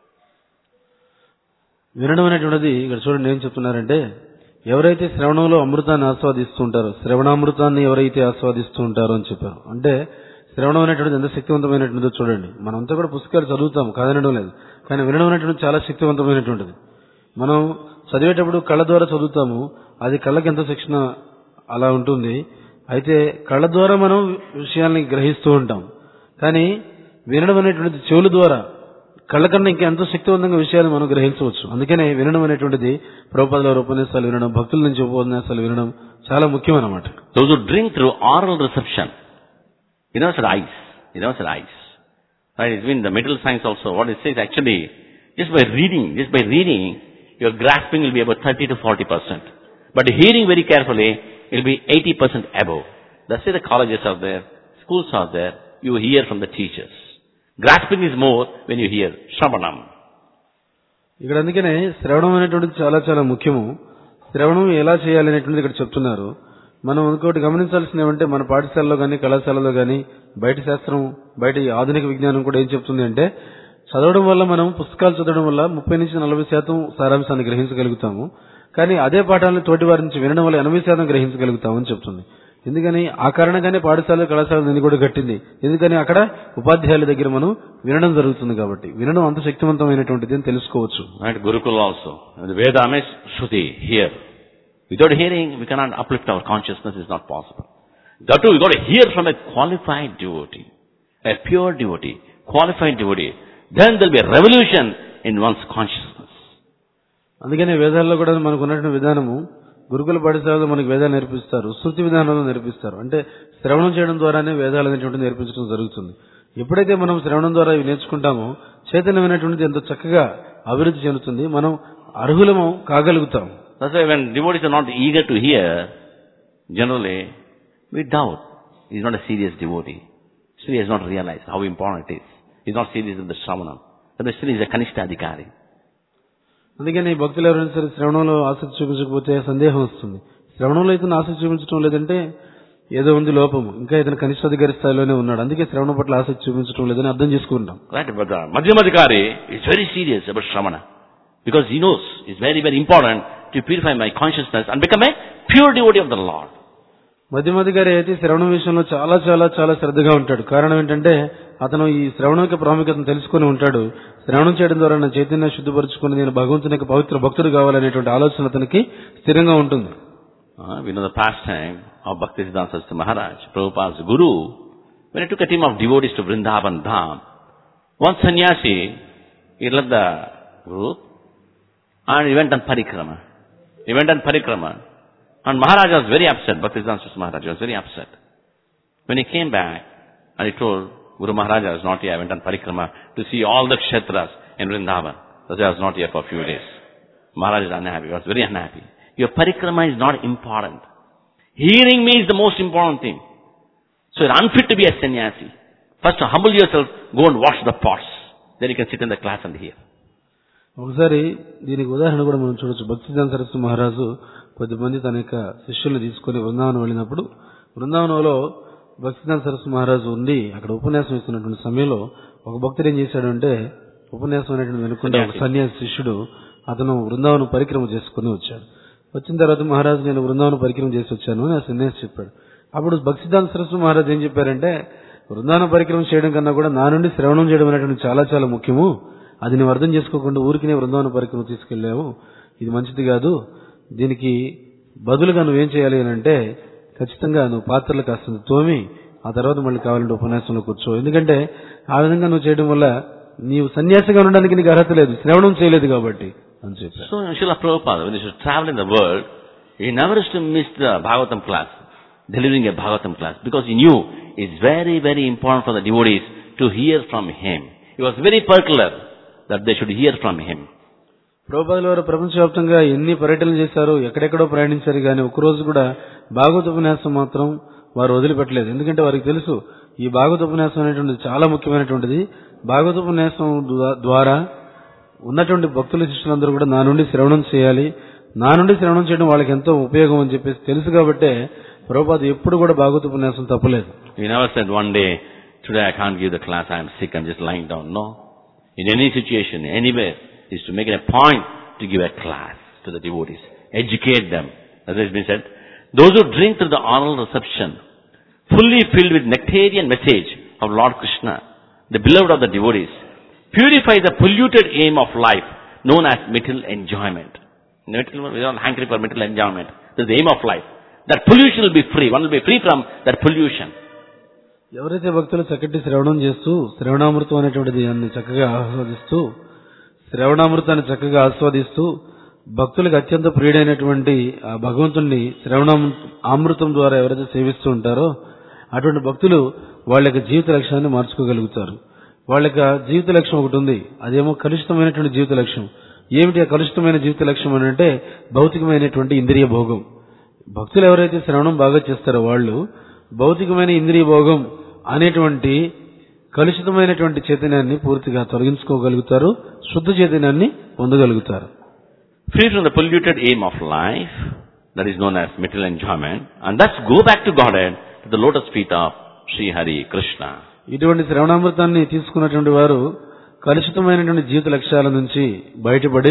వినడం అనేటువంటిది ఇక్కడ చూడండి ఏం చెప్తున్నారంటే ఎవరైతే శ్రవణంలో అమృతాన్ని ఆస్వాదిస్తూ ఉంటారో, శ్రవణామృతాన్ని ఎవరైతే ఆస్వాదిస్తూ ఉంటారో అని చెప్పారు. అంటే శ్రవణం అనేటువంటిది ఎంత శక్తివంతమైనటువంటిదో చూడండి. మనంతా కూడా పుస్తకాలు చదువుతాం, కాదనడం లేదు. కానీ వినడం అనేటువంటిది చాలా శక్తివంతమైనటువంటిది. మనం చదివేటప్పుడు కళ్ళ ద్వారా చదువుతాము, అది కళ్ళకి ఎంతో శిక్షణ అలా ఉంటుంది. అయితే కళ్ళ ద్వారా మనం విషయాల్ని గ్రహిస్తూ ఉంటాం. కానీ వినడం అనేటువంటిది చెవుల ద్వారా కళ్ళ కన్నా ఇంకా ఎంతో శక్తివంతంగా విషయాలు మనం గ్రహించవచ్చు. అందుకనే వినడం అనేటువంటిది ప్రభుపాదుల వారి ఉపన్యాసాలు వినడం, భక్తుల నుంచి ఉపన్యాసాలు వినడం చాలా ముఖ్యం అన్నమాట. Those who drink through oral reception, eyes. Right? It's been the material science also. What it says actually, just by reading, your grasping will be about 30 to 40%. But hearing very carefully, it will be 80% above. That's why the colleges are there, schools are there. You hear from the teachers. Grasping is more when you hear Shravanam. ఇక్కడ అందుకనే శ్రవణం అనేటువంటిది చాలా చాలా ముఖ్యము. శ్రవణం ఎలా చేయాలి అనేటువంటిది ఇక్కడ చెప్తున్నారు. మనం ఇంకోటి గమనించాల్సింది ఏమంటే మన పాఠశాలలో కానీ కళాశాలలో కానీ బయట శాస్త్రం, బయట ఆధునిక విజ్ఞానం కూడా ఏం చెప్తుంది అంటే చదవడం వల్ల మనం పుస్తకాలు చదవడం వల్ల 30 నుంచి 40% సారాంశాన్ని గ్రహించగలుగుతాము. కానీ అదే పాఠాలను తోటి వారి నుంచి వినడం వల్ల 80% గ్రహించగలుగుతామని చెప్తుంది. ఎందుకని ఆ కారణంగానే పాఠశాల కళాశాలని కూడా కట్టింది. ఎందుకని అక్కడ ఉపాధ్యాయుల దగ్గర మనం వినడం జరుగుతుంది కాబట్టి వినడం అంత శక్తివంతమైనటువంటిది అని తెలుసుకోవచ్చు. Right, Gurukula also. The Veda means Shruti, hear. Without hearing, we cannot uplift our consciousness, is not possible. That too, we got to hear from a qualified devotee, a pure devotee, qualified devotee. Then there will be a revolution in one's consciousness. అందుకనే వేదాల్లో కూడా మనకు ఉన్నటువంటి విధానము గురుకుల పాఠశాలలో మనకు వేదాలు నేర్పిస్తారు, శృతి విధానంలో నేర్పిస్తారు. అంటే శ్రవణం చేయడం ద్వారానే వేదాలు అనేటువంటిది నేర్పించడం జరుగుతుంది. ఎప్పుడైతే మనం శ్రవణం ద్వారా ఇవి నేర్చుకుంటామో చైతన్యమైనటువంటిది ఎంతో చక్కగా అభివృద్ధి చెందుతుంది, మనం అర్హులము కాగలుగుతాం. That's why when devotees are not eager to hear, generally we doubt. He's not a serious devotee. Still he has not realized how important it is. He's not serious in the Shravanam. But still he is a Kanishta Adhikari. అందుకని భక్తులు ఎవరైనా సరే శ్రవణంలో ఆసక్తి చూపించకపోతే సందేహం వస్తుంది. శ్రవణంలో ఇతను ఆసక్తి చూపించడం లేదంటే ఏదో ఉంది లోపము, ఇంకా ఇతను కనిష్టాధికారి స్థాయిలోనే ఉన్నాడు, అందుకే శ్రవణం పట్ల ఆసక్తి చూపించడం లేదని అర్థం చేసుకుంటాం. Right, but the Madhyamadhikari is very serious about Shravana. Because he knows it's very, very important to purify my consciousness and become a pure devotee of the Lord. మధ్యమాధికారి అయితే శ్రవణం విషయంలో చాలా చాలా చాలా శ్రద్ధగా ఉంటాడు. కారణం ఏంటంటే అతను ఈ శ్రవణం యొక్క ప్రాముఖ్యతను తెలుసుకుని ఉంటాడు. శ్రవణం చేయడం ద్వారా నా చైతన్యాన్ని శుద్ధిపరుచుకుని నేను భగవంతుని యొక్క పవిత్ర భక్తుడు కావాలనేటువంటి ఆలోచన అతనికి స్థిరంగా ఉంటుంది. We know the pastime of Bhaktisiddhanta Saraswati Maharaj, Prabhupada's guru, when he took a team of devotees to Vrindavan Dham. One sannyasi, he left the group and he went on parikrama. And Maharaj was very upset. Bhaktisiddhanta Saraswati Maharaj was very upset. When he came back and he told, Guru Maharaja was not here. I went on parikrama to see all the kshetras in Vrindavan. But I was not here for a few days. Maharaj is unhappy. He was very unhappy. Your parikrama is not important. Hearing me is the most important thing. So you're unfit to be a sannyasi. First humble yourself, go and wash the pots. Then you can sit in the class and hear. ఒకసారి దీనికి ఉదాహరణ కూడా మనం చూడొచ్చు. భక్తిసిద్ధాంత సరస్వతి మహారాజు కొద్దిమంది తన యొక్క శిష్యులు తీసుకుని బృందావనం వెళ్ళినప్పుడు, బృందావనంలో భక్తిసిద్ధాంత సరస్వతి మహారాజు ఉండి అక్కడ ఉపన్యాసం ఇస్తున్నటువంటి సమయంలో ఒక భక్తుడు ఏం చేశాడు అంటే, ఉపన్యాసం అనేటువంటి వెనుకుంటే ఒక సన్యాసి శిష్యుడు అతను బృందావనం పరిక్రమ చేసుకుని వచ్చాడు. వచ్చిన తర్వాత మహారాజు నేను బృందావనం పరిక్రమ చేసి వచ్చాను అని ఆ సన్యాసి చెప్పాడు. అప్పుడు భక్తిసిద్ధాంత సరస్వతి మహారాజు ఏం చెప్పారంటే, బృందావన పరిక్రమ చేయడం కన్నా కూడా నా నుండి శ్రవణం చేయడం అనేటువంటి చాలా చాలా ముఖ్యము. అది నువ్వు అర్థం చేసుకోకుండా ఊరికినే బృందావన పరిక్రమ తీసుకెళ్లావు, ఇది మంచిది కాదు. దీనికి బదులుగా నువ్వేం చేయాలి అని అంటే, ఖచ్చితంగా నువ్వు పాత్రలు కాస్త తోమి ఆ తర్వాత మళ్ళీ కావాలంటే ఉపన్యాసంలో కూర్చో. ఎందుకంటే ఆ విధంగా నువ్వు చేయడం వల్ల నీవు సన్యాసిగా ఉండడానికి నీకు అర్హత లేదు, శ్రవణం చేయలేదు కాబట్టి అని చెప్పారు. So Srila Prabhupada, when he should travel in the world, he never used to miss the Bhagavatam class, delivering a Bhagavatam class, because he knew it's very, very important for the devotees to hear from him. He was very particular that they should hear from him. ప్రభుపాదుల వారు ప్రపంచవ్యాప్తంగా ఎన్ని పర్యటనలు చేశారో, ఎక్కడెక్కడో ప్రయాణించారు, కానీ ఒక్కరోజు కూడా భాగవత ఉపన్యాసం మాత్రం వారు వదిలిపెట్టలేదు. ఎందుకంటే వారికి తెలుసు ఈ భాగవత ఉపన్యాసం అనేటువంటిది చాలా ముఖ్యమైనటువంటిది. భాగవత ఉపన్యాసం ద్వారా ఉన్నటువంటి భక్తుల శిష్యులందరూ కూడా నా నుండి శ్రవణం చేయాలి, నా నుండి శ్రవణం చేయడం వాళ్ళకి ఎంతో ఉపయోగం అని చెప్పేసి తెలుసు. కాబట్టే ప్రభుపాద ఎప్పుడు కూడా భాగవత ఉపన్యాసం తప్పలేదు. He never said one day, today I can't give the class, I am sick, I am just lying down. No. In any situation, anywhere, is to make it a point to give a class to the devotees. Educate them. As has been said, those who drink through the oral reception, fully filled with nectarian message of Lord Krishna, the beloved of the devotees, purify the polluted aim of life known as material enjoyment. We don't hankering for material enjoyment. This is the aim of life. That pollution will be free. One will be free from that pollution. ఎవరైతే భక్తులు చక్కటి శ్రవణం చేస్తూ శ్రవణామృతం అనేటువంటిది దాన్ని చక్కగా ఆస్వాదిస్తూ శ్రవణామృతాన్ని చక్కగా ఆస్వాదిస్తూ భక్తులకు అత్యంత ప్రియుడైనటువంటి ఆ భగవంతుణ్ణి అమృతం ద్వారా ఎవరైతే సేవిస్తూ ఉంటారో అటువంటి భక్తులు వాళ్ళ యొక్క జీవిత లక్ష్యాన్ని మార్చుకోగలుగుతారు. వాళ్ళ యొక్క జీవిత లక్ష్యం ఒకటి ఉంది, అదేమో కలుషితమైనటువంటి జీవిత లక్ష్యం. ఏమిటి ఆ కలుషితమైన జీవిత లక్ష్యం అని అంటే, భౌతికమైనటువంటి ఇంద్రియ భోగం. భక్తులు ఎవరైతే శ్రవణం బాగా చేస్తారో వాళ్ళు భౌతికమైన ఇంద్రియ భోగం అనేటువంటి కలుషితమైనటువంటి చైతన్యాన్ని పూర్తిగా తొలగించుకోగలుగుతారు, శుద్ధ చైతన్యాన్ని పొందగలుగుతారు. Free from the polluted aim of life, that is known as material enjoyment, and thus go back to Godhead, to the lotus feet of Sri Hari Krishna. ఇటువంటి శ్రవణామృతాన్ని తీసుకున్నటువంటి వారు కలుషితమైనటువంటి జీవిత లక్ష్యాల నుంచి బయటపడి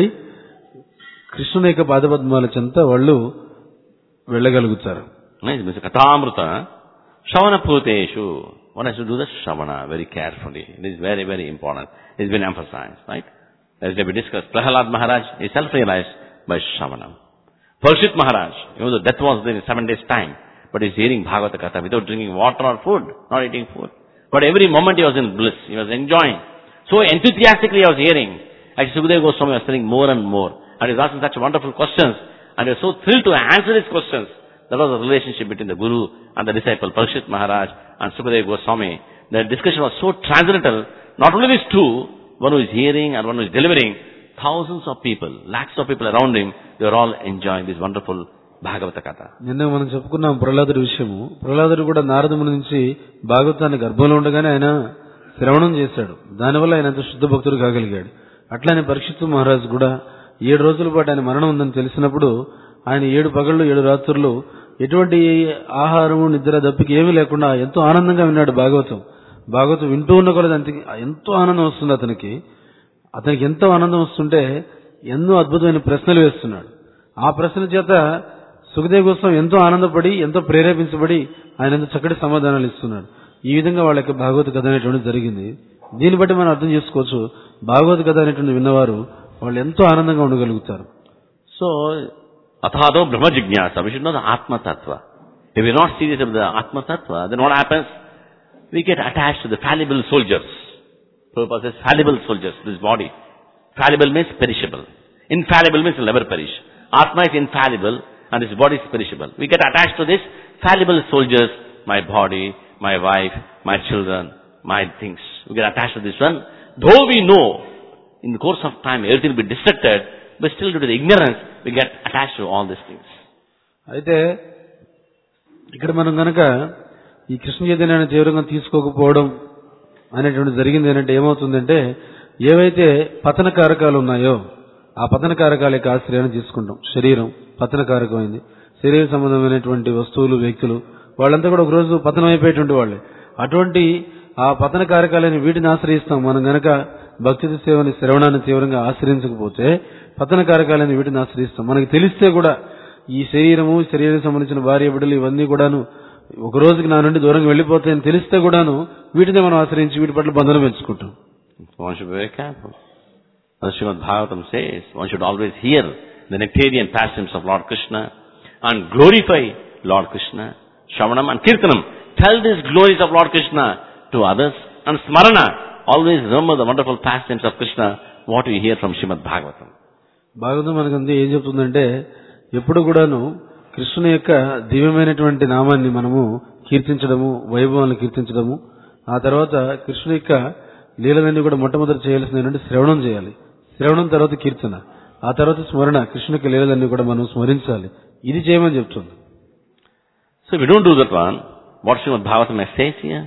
కృష్ణుని యొక్క పాదపద్మాల చెంత వాళ్ళు వెళ్ళగలుగుతారు. Kathamruta, Shravana Puruteshu, one has to do the Shravana very carefully. It is very, very important. It has been emphasized, right? As we discussed, Prahalad Maharaj is self-realized by Shravana. Parikshit Maharaj, even though death was there in 7 days' time, but he is hearing Bhagavata Katha without drinking water or food, not eating food. But every moment he was in bliss, he was enjoying. So enthusiastically he was hearing. Actually, Sukadeva Goswami was telling more and more. And he was asking such wonderful questions. And he was so thrilled to answer his questions. That was the relationship between the Guru and the disciple, Parikshit Maharaj and Sukadeva Goswami. The discussion was so transcendental. Not only these two, one who is hearing and one who is delivering, thousands of people, lakhs of people around him, they were all enjoying this wonderful భాగవత కథ. నిన్న మనం చెప్పుకున్నాం ప్రహ్లాదుడి విషయము. ప్రహ్లాదుడు కూడా నారదముని నుంచి భాగవతాన్ని గర్భంలో ఉండగానే ఆయన శ్రవణం చేశాడు. దానివల్ల ఆయన అంత శుద్ధ భక్తుడు కాగలిగాడు. అట్లానే పరీక్షిత్ మహారాజు కూడా 7 రోజుల పాటు ఆయన మరణం ఉందని తెలిసినప్పుడు ఆయన 7 పగళ్ళు 7 రాత్రులు ఎటువంటి ఆహారము నిద్ర దప్పికి ఏమీ లేకుండా ఎంతో ఆనందంగా విన్నాడు భాగవతం. భాగవతం వింటూ ఉన్న కొలది ఎంతో ఆనందం వస్తుంది అతనికి. ఎంతో ఆనందం వస్తుంటే ఎన్నో అద్భుతమైన ప్రశ్నలు వేస్తున్నాడు. ఆ ప్రశ్న చేత సుఖదేవ్ గోస్వామి ఎంతో ఆనందపడి ఎంతో ప్రేరేపించబడి ఆయన ఎంతో చక్కటి సమాధానాలు ఇస్తున్నాడు. ఈ విధంగా వాళ్ళ యొక్క భాగవత కథ అనేటువంటి జరిగింది. దీన్ని బట్టి మనం అర్థం చేసుకోవచ్చు, భాగవత కథ అనేటువంటి విన్నవారు వాళ్ళు ఎంతో ఆనందంగా ఉండగలుగుతారు. So అథాదో Brahma Jignasa, we should know the Atma Tattva. If we are not serious about the Atma Tattva, then what happens? We get attached to the fallible soldiers. Prabhupada says fallible soldiers, this body. Fallible means perishable. Infallible means will never perish. Atma is infallible and this body is perishable. We get attached to this fallible soldiers, my body, my wife, my children, my things. We get attached to this one. Though we know in the course of time everything will be destructed, but still due to the ignorance, we get attached to all these things. అయితే ఇక్కడ మనం గనక ఈ కృష్ణ చైతన్యాన్ని తీవ్రంగా తీసుకోకపోవడం అనేటువంటి జరిగింది ఏంటంటే ఏమవుతుందంటే ఏవైతే పతన కారకాలు ఉన్నాయో ఆ పతన కారకాల యొక్క ఆశ్రయాన్ని తీసుకుంటాం. శరీరం పతన కారకమైంది. శరీర సంబంధమైనటువంటి వస్తువులు, వ్యక్తులు వాళ్ళంతా కూడా ఒకరోజు పతనం అయిపోయేటువంటి వాళ్ళే. అటువంటి ఆ పతన కారకాలని వీటిని ఆశ్రయిస్తాం. మనం గనక భక్తి సేవని, శ్రవణాన్ని తీవ్రంగా ఆశ్రయించకపోతే పతన కారకాలని వీటిని ఆశ్రయిస్తాం. మనకి తెలిస్తే కూడా ఈ శరీరం సంబంధించిన భార్య బిడ్డలు ఇవన్నీ కూడాను ఒక రోజుకి నా నుండి దూరంగా వెళ్ళిపోతాయని తెలిస్తే కూడాను వీటిని మనం ఆశ్రయించి వీటి పట్ల బంధనం పెంచుకుంటాం. One should be very careful. As Srimad Bhagavatam says, one should always hear the nectarian pastimes of Lord Krishna and glorify Lord Krishna. Shravanam and Kirtanam. Tell these glories of Lord Krishna to others. And Smarana. Always remember the wonderful pastimes of Krishna, what we hear from Srimad Bhagavatam. Bhagavatam మనకంతా ఏం చెప్తుందంటే ఎప్పుడు కూడాను కృష్ణుని యొక్క దివ్యమైనటువంటి నామాన్ని మనము కీర్తించడము, వైభవాన్ని కీర్తించడము, ఆ తర్వాత కృష్ణుని యొక్క లీలలన్నీ కూడా మొట్టమొదటి చేయాల్సింది ఏంటంటే శ్రవణం చేయాలి. శ్రవణం తర్వాత కీర్తన, ఆ తర్వాత స్మరణ. కృష్ణుని యొక్క లీలలన్నీ కూడా మనం స్మరించాలి. ఇది చేయమని చెప్తుంది. So if we don't do that one, what Srimad Bhagavatam says here?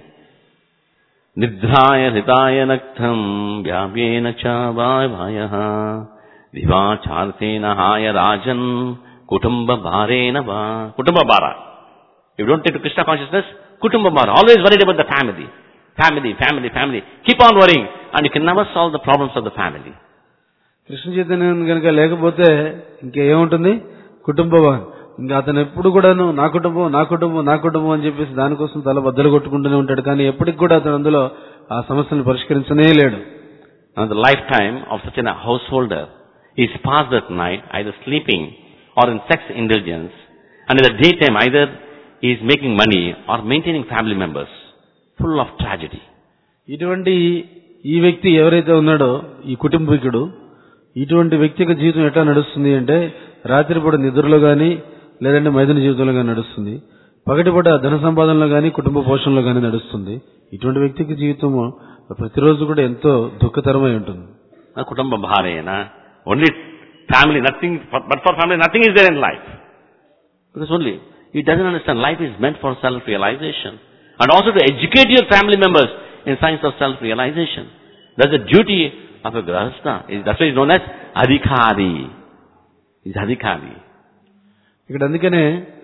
Nidhraya hritaya naktham vyapyena cha vayaha divachartena haya rajan kutumba bharena va. Kutumba bhara. If you don't take to Krishna consciousness, kutumba bhara. Always worried about the family. Family. Keep on worrying and you can never solve the problems of the family. Krishna చైతన్యం కనుక లేకపోతే ఇంకేముంటుంది? కుటుంబం. ఇంకా అతను ఎప్పుడు కూడాను నా కుటుంబం అని చెప్పేసి దానికోసం తల బద్దలు కొట్టుకుంటూనే ఉంటాడు. కానీ ఎప్పటికి కూడా అతను అందులో ఆ సమస్యను పరిష్కరించనే లేడు. And the lifetime of such a householder is passed at night either sleeping or in sex indulgence, and in the daytime either he is making money or maintaining family members, full of tragedy. ఇటువంటి ఈ వ్యక్తి ఎవరైతే ఉన్నాడో ఈ కుటుంబీకుడు, ఇటువంటి వ్యక్తి యొక్క జీవితం ఎట్లా నడుస్తుంది అంటే రాత్రిపూట నిద్రలో గాని లేదంటే మైదాన జీవితంలో గాని నడుస్తుంది. పగటిపూట ధన సంపాదనలో గాని కుటుంబ పోషణలో గాని నడుస్తుంది. ఇటువంటి వ్యక్తికి జీవితం ప్రతిరోజు కూడా ఎంతో దుఃఖతరమై ఉంటుంది. కుటుంబ భారేనా, only family, nothing, but for family nothing is there in life. Because only he doesn't understand life is meant for self-realization and also to educate your family members in science of self-realization. That's the duty of a grahastha. That's why he's known as adhikari. He's adhikari. ఇక్కడ అందుకనే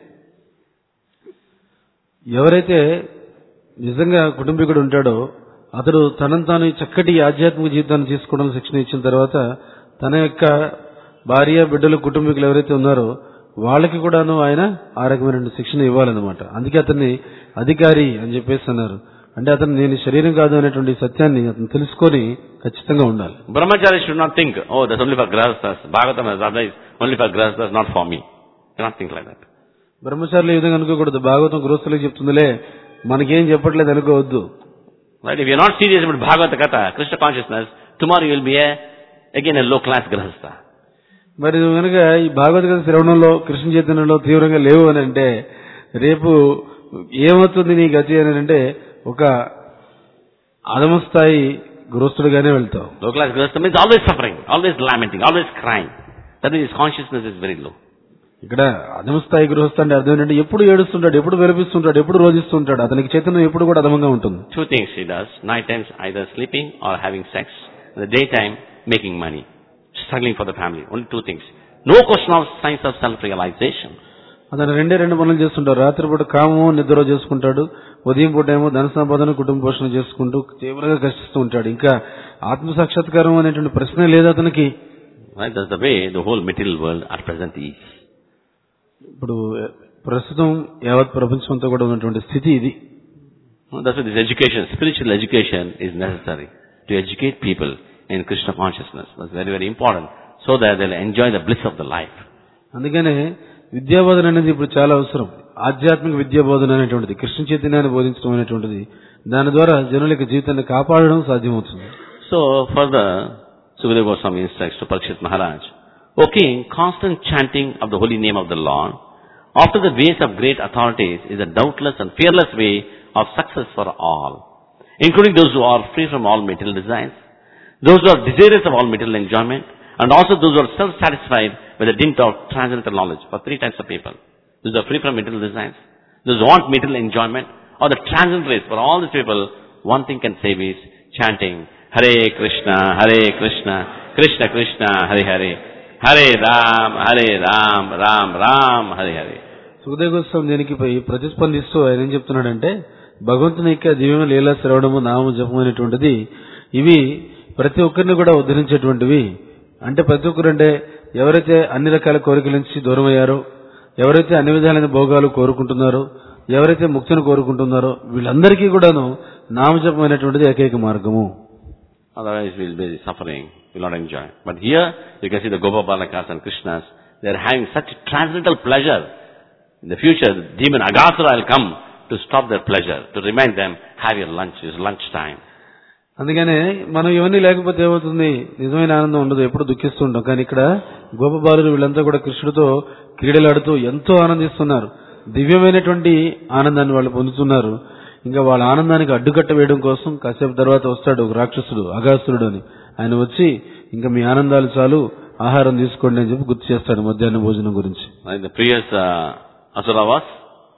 ఎవరైతే నిజంగా కుటుంబీకుడు ఉంటాడో అతడు తనంతాను చక్కటి ఆధ్యాత్మిక జీవితాన్ని తీసుకోవడం శిక్షణ ఇచ్చిన తర్వాత తన యొక్క భార్య బిడ్డలు కుటుంబీకులు ఎవరైతే ఉన్నారో వాళ్ళకి కూడాను ఆయన ఆ రకమైన శిక్షణ ఇవ్వాలన్నమాట. అందుకే అతన్ని అధికారి అని చెప్పేసి అన్నారు. అంటే అతను నేను శరీరం కాదు అనేటువంటి సత్యాన్ని అతను తెలుసుకొని ఖచ్చితంగా ఉండాలి. Brahmachari should not think, oh, that's only for grahasthas. Bhagavatam has advised only for grahasthas, not for me. You cannot think like that. బ్రహ్మచారులు ఈ విధంగా అనుకోకూడదు. భాగవతం గృహస్థులకు చెప్తుందిలే, మనకేం చెప్పట్లేదు అనుకోవద్దు. Right? If you are not serious about Bhagavata Katha, Krishna consciousness, tomorrow you will be again a low class grahastha. మరి నువ్వు కనుక ఈ భాగవత కథ శ్రవణంలో కృష్ణ చైతన్యంలో తీవ్రంగా లేవు అని అంటే రేపు ఏమవుతుంది నీ గతి అని అంటే ఒక అధమ స్థాయి గృహస్థుడిగానే వెళ్తావు. Low class grahastha means always suffering, always lamenting, always crying. That means his consciousness is very low. ఇక్కడ అధమ స్థాయి గృహస్థ అంటే అర్థం ఏంటంటే ఎప్పుడు ఏడుస్తుంటాడు, ఎప్పుడు విలపిస్తుంటాడు, ఎప్పుడు రోజిస్తుంటాడు. అతనికి చైతన్యం ఎప్పుడు కూడా అధమంగా ఉంటుంది. Two things he does. Night times either sleeping or having sex. In the daytime making money, struggling for the family. Only two things. No question of science of self-realization. అతను రెండు పనులు చేస్తుంటాడు. రాత్రిపూట కామము నిద్ర చేసుకుంటాడు, ఉదయం పూట ఏమో ధన సంపాదన కుటుంబ పోషణ చేసుకుంటూ తీవ్రంగా కష్టిస్తూ ఉంటాడు. ఇంకా ఆత్మ సాక్షాత్కారం అనేటువంటి ప్రశ్నే లేదు అతనికి. Right? That's the way the whole material world at present is. ఇప్పుడు ప్రస్తుతం యావత్ ప్రపంచం అంతా కూడా ఉన్నటువంటి స్థితి ఇది. That's why this education, spiritual education is necessary to educate people in Krishna consciousness. That's very, very important so that they'll enjoy the bliss of the life. అందుకనే విద్యాబోధన అనేది ఇప్పుడు చాలా అవసరం. ఆధ్యాత్మిక విద్యాబోధన అనేటువంటిది, కృష్ణ చైతన్యాన్ని బోధించడం అనేటువంటిది, దాని ద్వారా జనుల యొక్క జీవితాన్ని కాపాడడం సాధ్యమవుతుంది. So further, Sukadeva Goswami instructs to Parikshit Maharaj, O king, constant chanting of the holy name of the Lord after the ways of great authorities is a doubtless and fearless way of success for all. including those who are free from all material desires, those who are desirous of all material enjoyment, and also those who are self-satisfied by the dint of transcendental knowledge. For three types of people. Those who are free from material desires, those who want material enjoyment, or the transcendental race. For all these people, one thing can save is chanting Hare Krishna, Krishna Krishna, Hare Hare, Hare Ram, Ram Ram, Hare Hare. Sukhdev Goswami దీనికి ప్రతిస్పందిస్తూ ఆయన ఏం చెప్తున్నాడంటే, భగవంతుని యొక్క దివ్యమైన లీలా శ్రవణము, నామము జపము అనేటువంటిది ఇవి ప్రతి ఒక్కరిని కూడా ఉద్ధరించేటువంటివి. అంటే ప్రతి ఒక్కరంటే ఎవరైతే అన్ని రకాల కోరికల నుంచి దూరం అయ్యారో, ఎవరైతే అన్ని విధాలైన భోగాలు కోరుకుంటున్నారో, ఎవరైతే ముక్తిని కోరుకుంటున్నారో వీళ్ళందరికీ కూడాను నామజపం అనేటువంటిది ఏకైక మార్గము. Otherwise we will be suffering, we will not enjoy. But here you can see the Gopabalakas and Krishnas, they are having such transcendental pleasure. In the future, the demon Aghasura will come to stop their pleasure, to remind them, have your lunch, it's lunch time. అందుకనే మనం ఇవన్నీ లేకపోతే ఏమవుతుంది, నిజమైన ఆనందం ఉండదు, ఎప్పుడు దుఃఖిస్తుంటాం. కానీ ఇక్కడ గోపబాలురు వీళ్ళంతా కూడా కృష్ణుడితో క్రీడలాడుతూ ఎంతో ఆనందిస్తున్నారు. దివ్యమైనటువంటి ఆనందాన్ని వాళ్ళు పొందుతున్నారు. ఇంకా వాళ్ళ ఆనందానికి అడ్డుకట్ట వేయడం కోసం కాసేపు తర్వాత వస్తాడు ఒక రాక్షసుడు, అఘాసురుడు అని. ఆయన వచ్చి ఇంకా మీ ఆనందాలు చాలు, ఆహారం తీసుకోండి అని చెప్పి గుర్తు చేస్తాడు మధ్యాహ్న భోజనం గురించి. The previous Asura was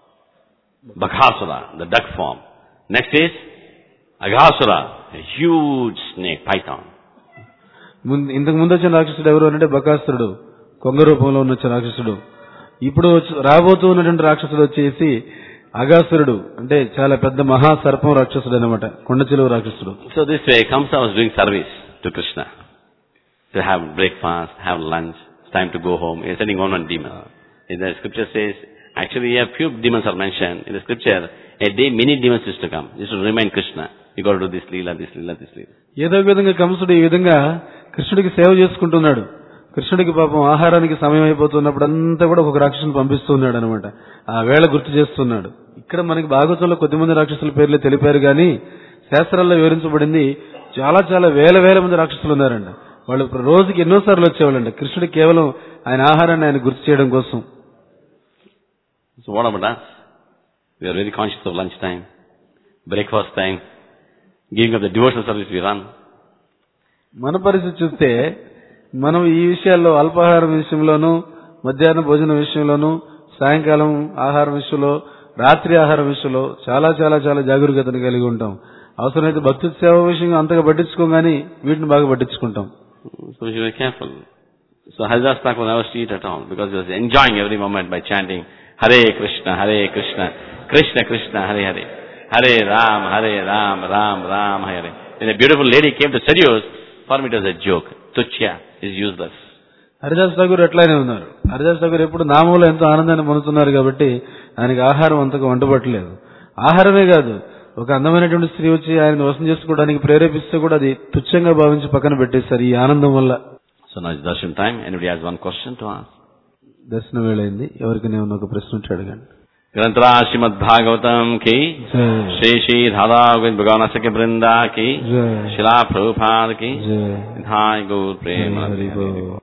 Baghasura, the duck form. Next is Aghasura, a huge snake, python. ఇంతకు ముందు వచ్చిన రాక్షసుడు ఎవరు అంటే బకాసురుడు, కొంగ రూపంలో ఉన్న రాక్షసుడు. ఇప్పుడు రాబోతూ ఉన్నటువంటి రాక్షసుడు వచ్చేసి అఘాసురుడు, అంటే చాలా పెద్ద మహాసర్పం రాక్షసుడు అన్నమాట, కొండ చిలువ రాక్షసుడు. So this way Kamsa was doing service to Krishna, to have breakfast, have lunch, it's time to go home. He is sending one demon. In the scripture says, actually a few demons are mentioned in the scripture. A day many demons used to come. Used to remind Krishna, you got to do this leela, this leela, this leela. ఏదో విధంగా కంసుడు ఈ విధంగా కృష్ణుడికి సేవ చేసుకుంటున్నాడు. కృష్ణుడికి పాపం ఆహారానికి సమయం అయిపోతున్నప్పుడు అంతా కూడా ఒక రాక్షసుని పంపిస్తున్నాడు అనమాట. ఆ వేళ గుర్తు చేస్తున్నాడు. ఇక్కడ మనకి భాగవతంలో కొద్దిమంది రాక్షసుల పేర్లు తెలిపారు కానీ శాస్త్రాల్లో వివరించబడింది చాలా చాలా వేల మంది రాక్షసులు ఉన్నారంట. వాళ్ళు రోజుకి ఎన్నోసార్లు వచ్చేవాళ్ళంట కృష్ణుడికి కేవలం ఆయన ఆహారాన్ని ఆయన గుర్తు చేయడం కోసం. So what about us? We are very conscious of lunch time, breakfast time, giving up the devotional service we run. మన పరిస్థితి చూస్తే మనం ఈ విషయాల్లో అల్పాహారం విషయంలోనూ, మధ్యాహ్న భోజనం విషయంలోనూ, సాయంకాలం ఆహారం విషయంలో, రాత్రి ఆహారం విషయంలో చాలా చాలా చాలా జాగరూకతను కలిగి ఉంటాం. అవసరమైతే భక్తి సేవ విషయం అంతగా పట్టించుకోం కానీ వీటిని బాగా పట్టించుకుంటాం. So we should be careful. So Haridas Thakur never eat at all because he was enjoying every moment by chanting Hare Krishna, Krishna Krishna, Hare Hare, Hare Ram, Ram Ram, Hare. When a beautiful lady came to seduce, for me it was a joke. Tuchya is useless. Haridas Tagore అట్లానే ఉన్నారు. హరిదాస్ ఠాగూర్ ఎప్పుడు నామంలో ఎంతో ఆనందాన్ని పొందుతున్నారు కాబట్టి ఆయనకి ఆహారం అంతగా వంటపట్టలేదు. ఆహారమే కాదు, ఒక అందమైనటువంటి స్త్రీ వచ్చి ఆయన వశం చేసుకోవడానికి ప్రేరేపిస్తే కూడా అది తుచ్చంగా భావించి పక్కన పెట్టేశారు ఈ ఆనందం వల్ల. So now it's darshan time. Anybody has one question to ask? దర్శనం వేళైంది. ఎవరికైనా ఉన్న ఒక ప్రశ్న ఉంటే అడగండి. ग्रंथरा श्रीमद् भागवतम की श्री श्री राधा गोविंद भगवान सके वृंदा की शिला प्रभुपाद की धाय गौर प्रेम।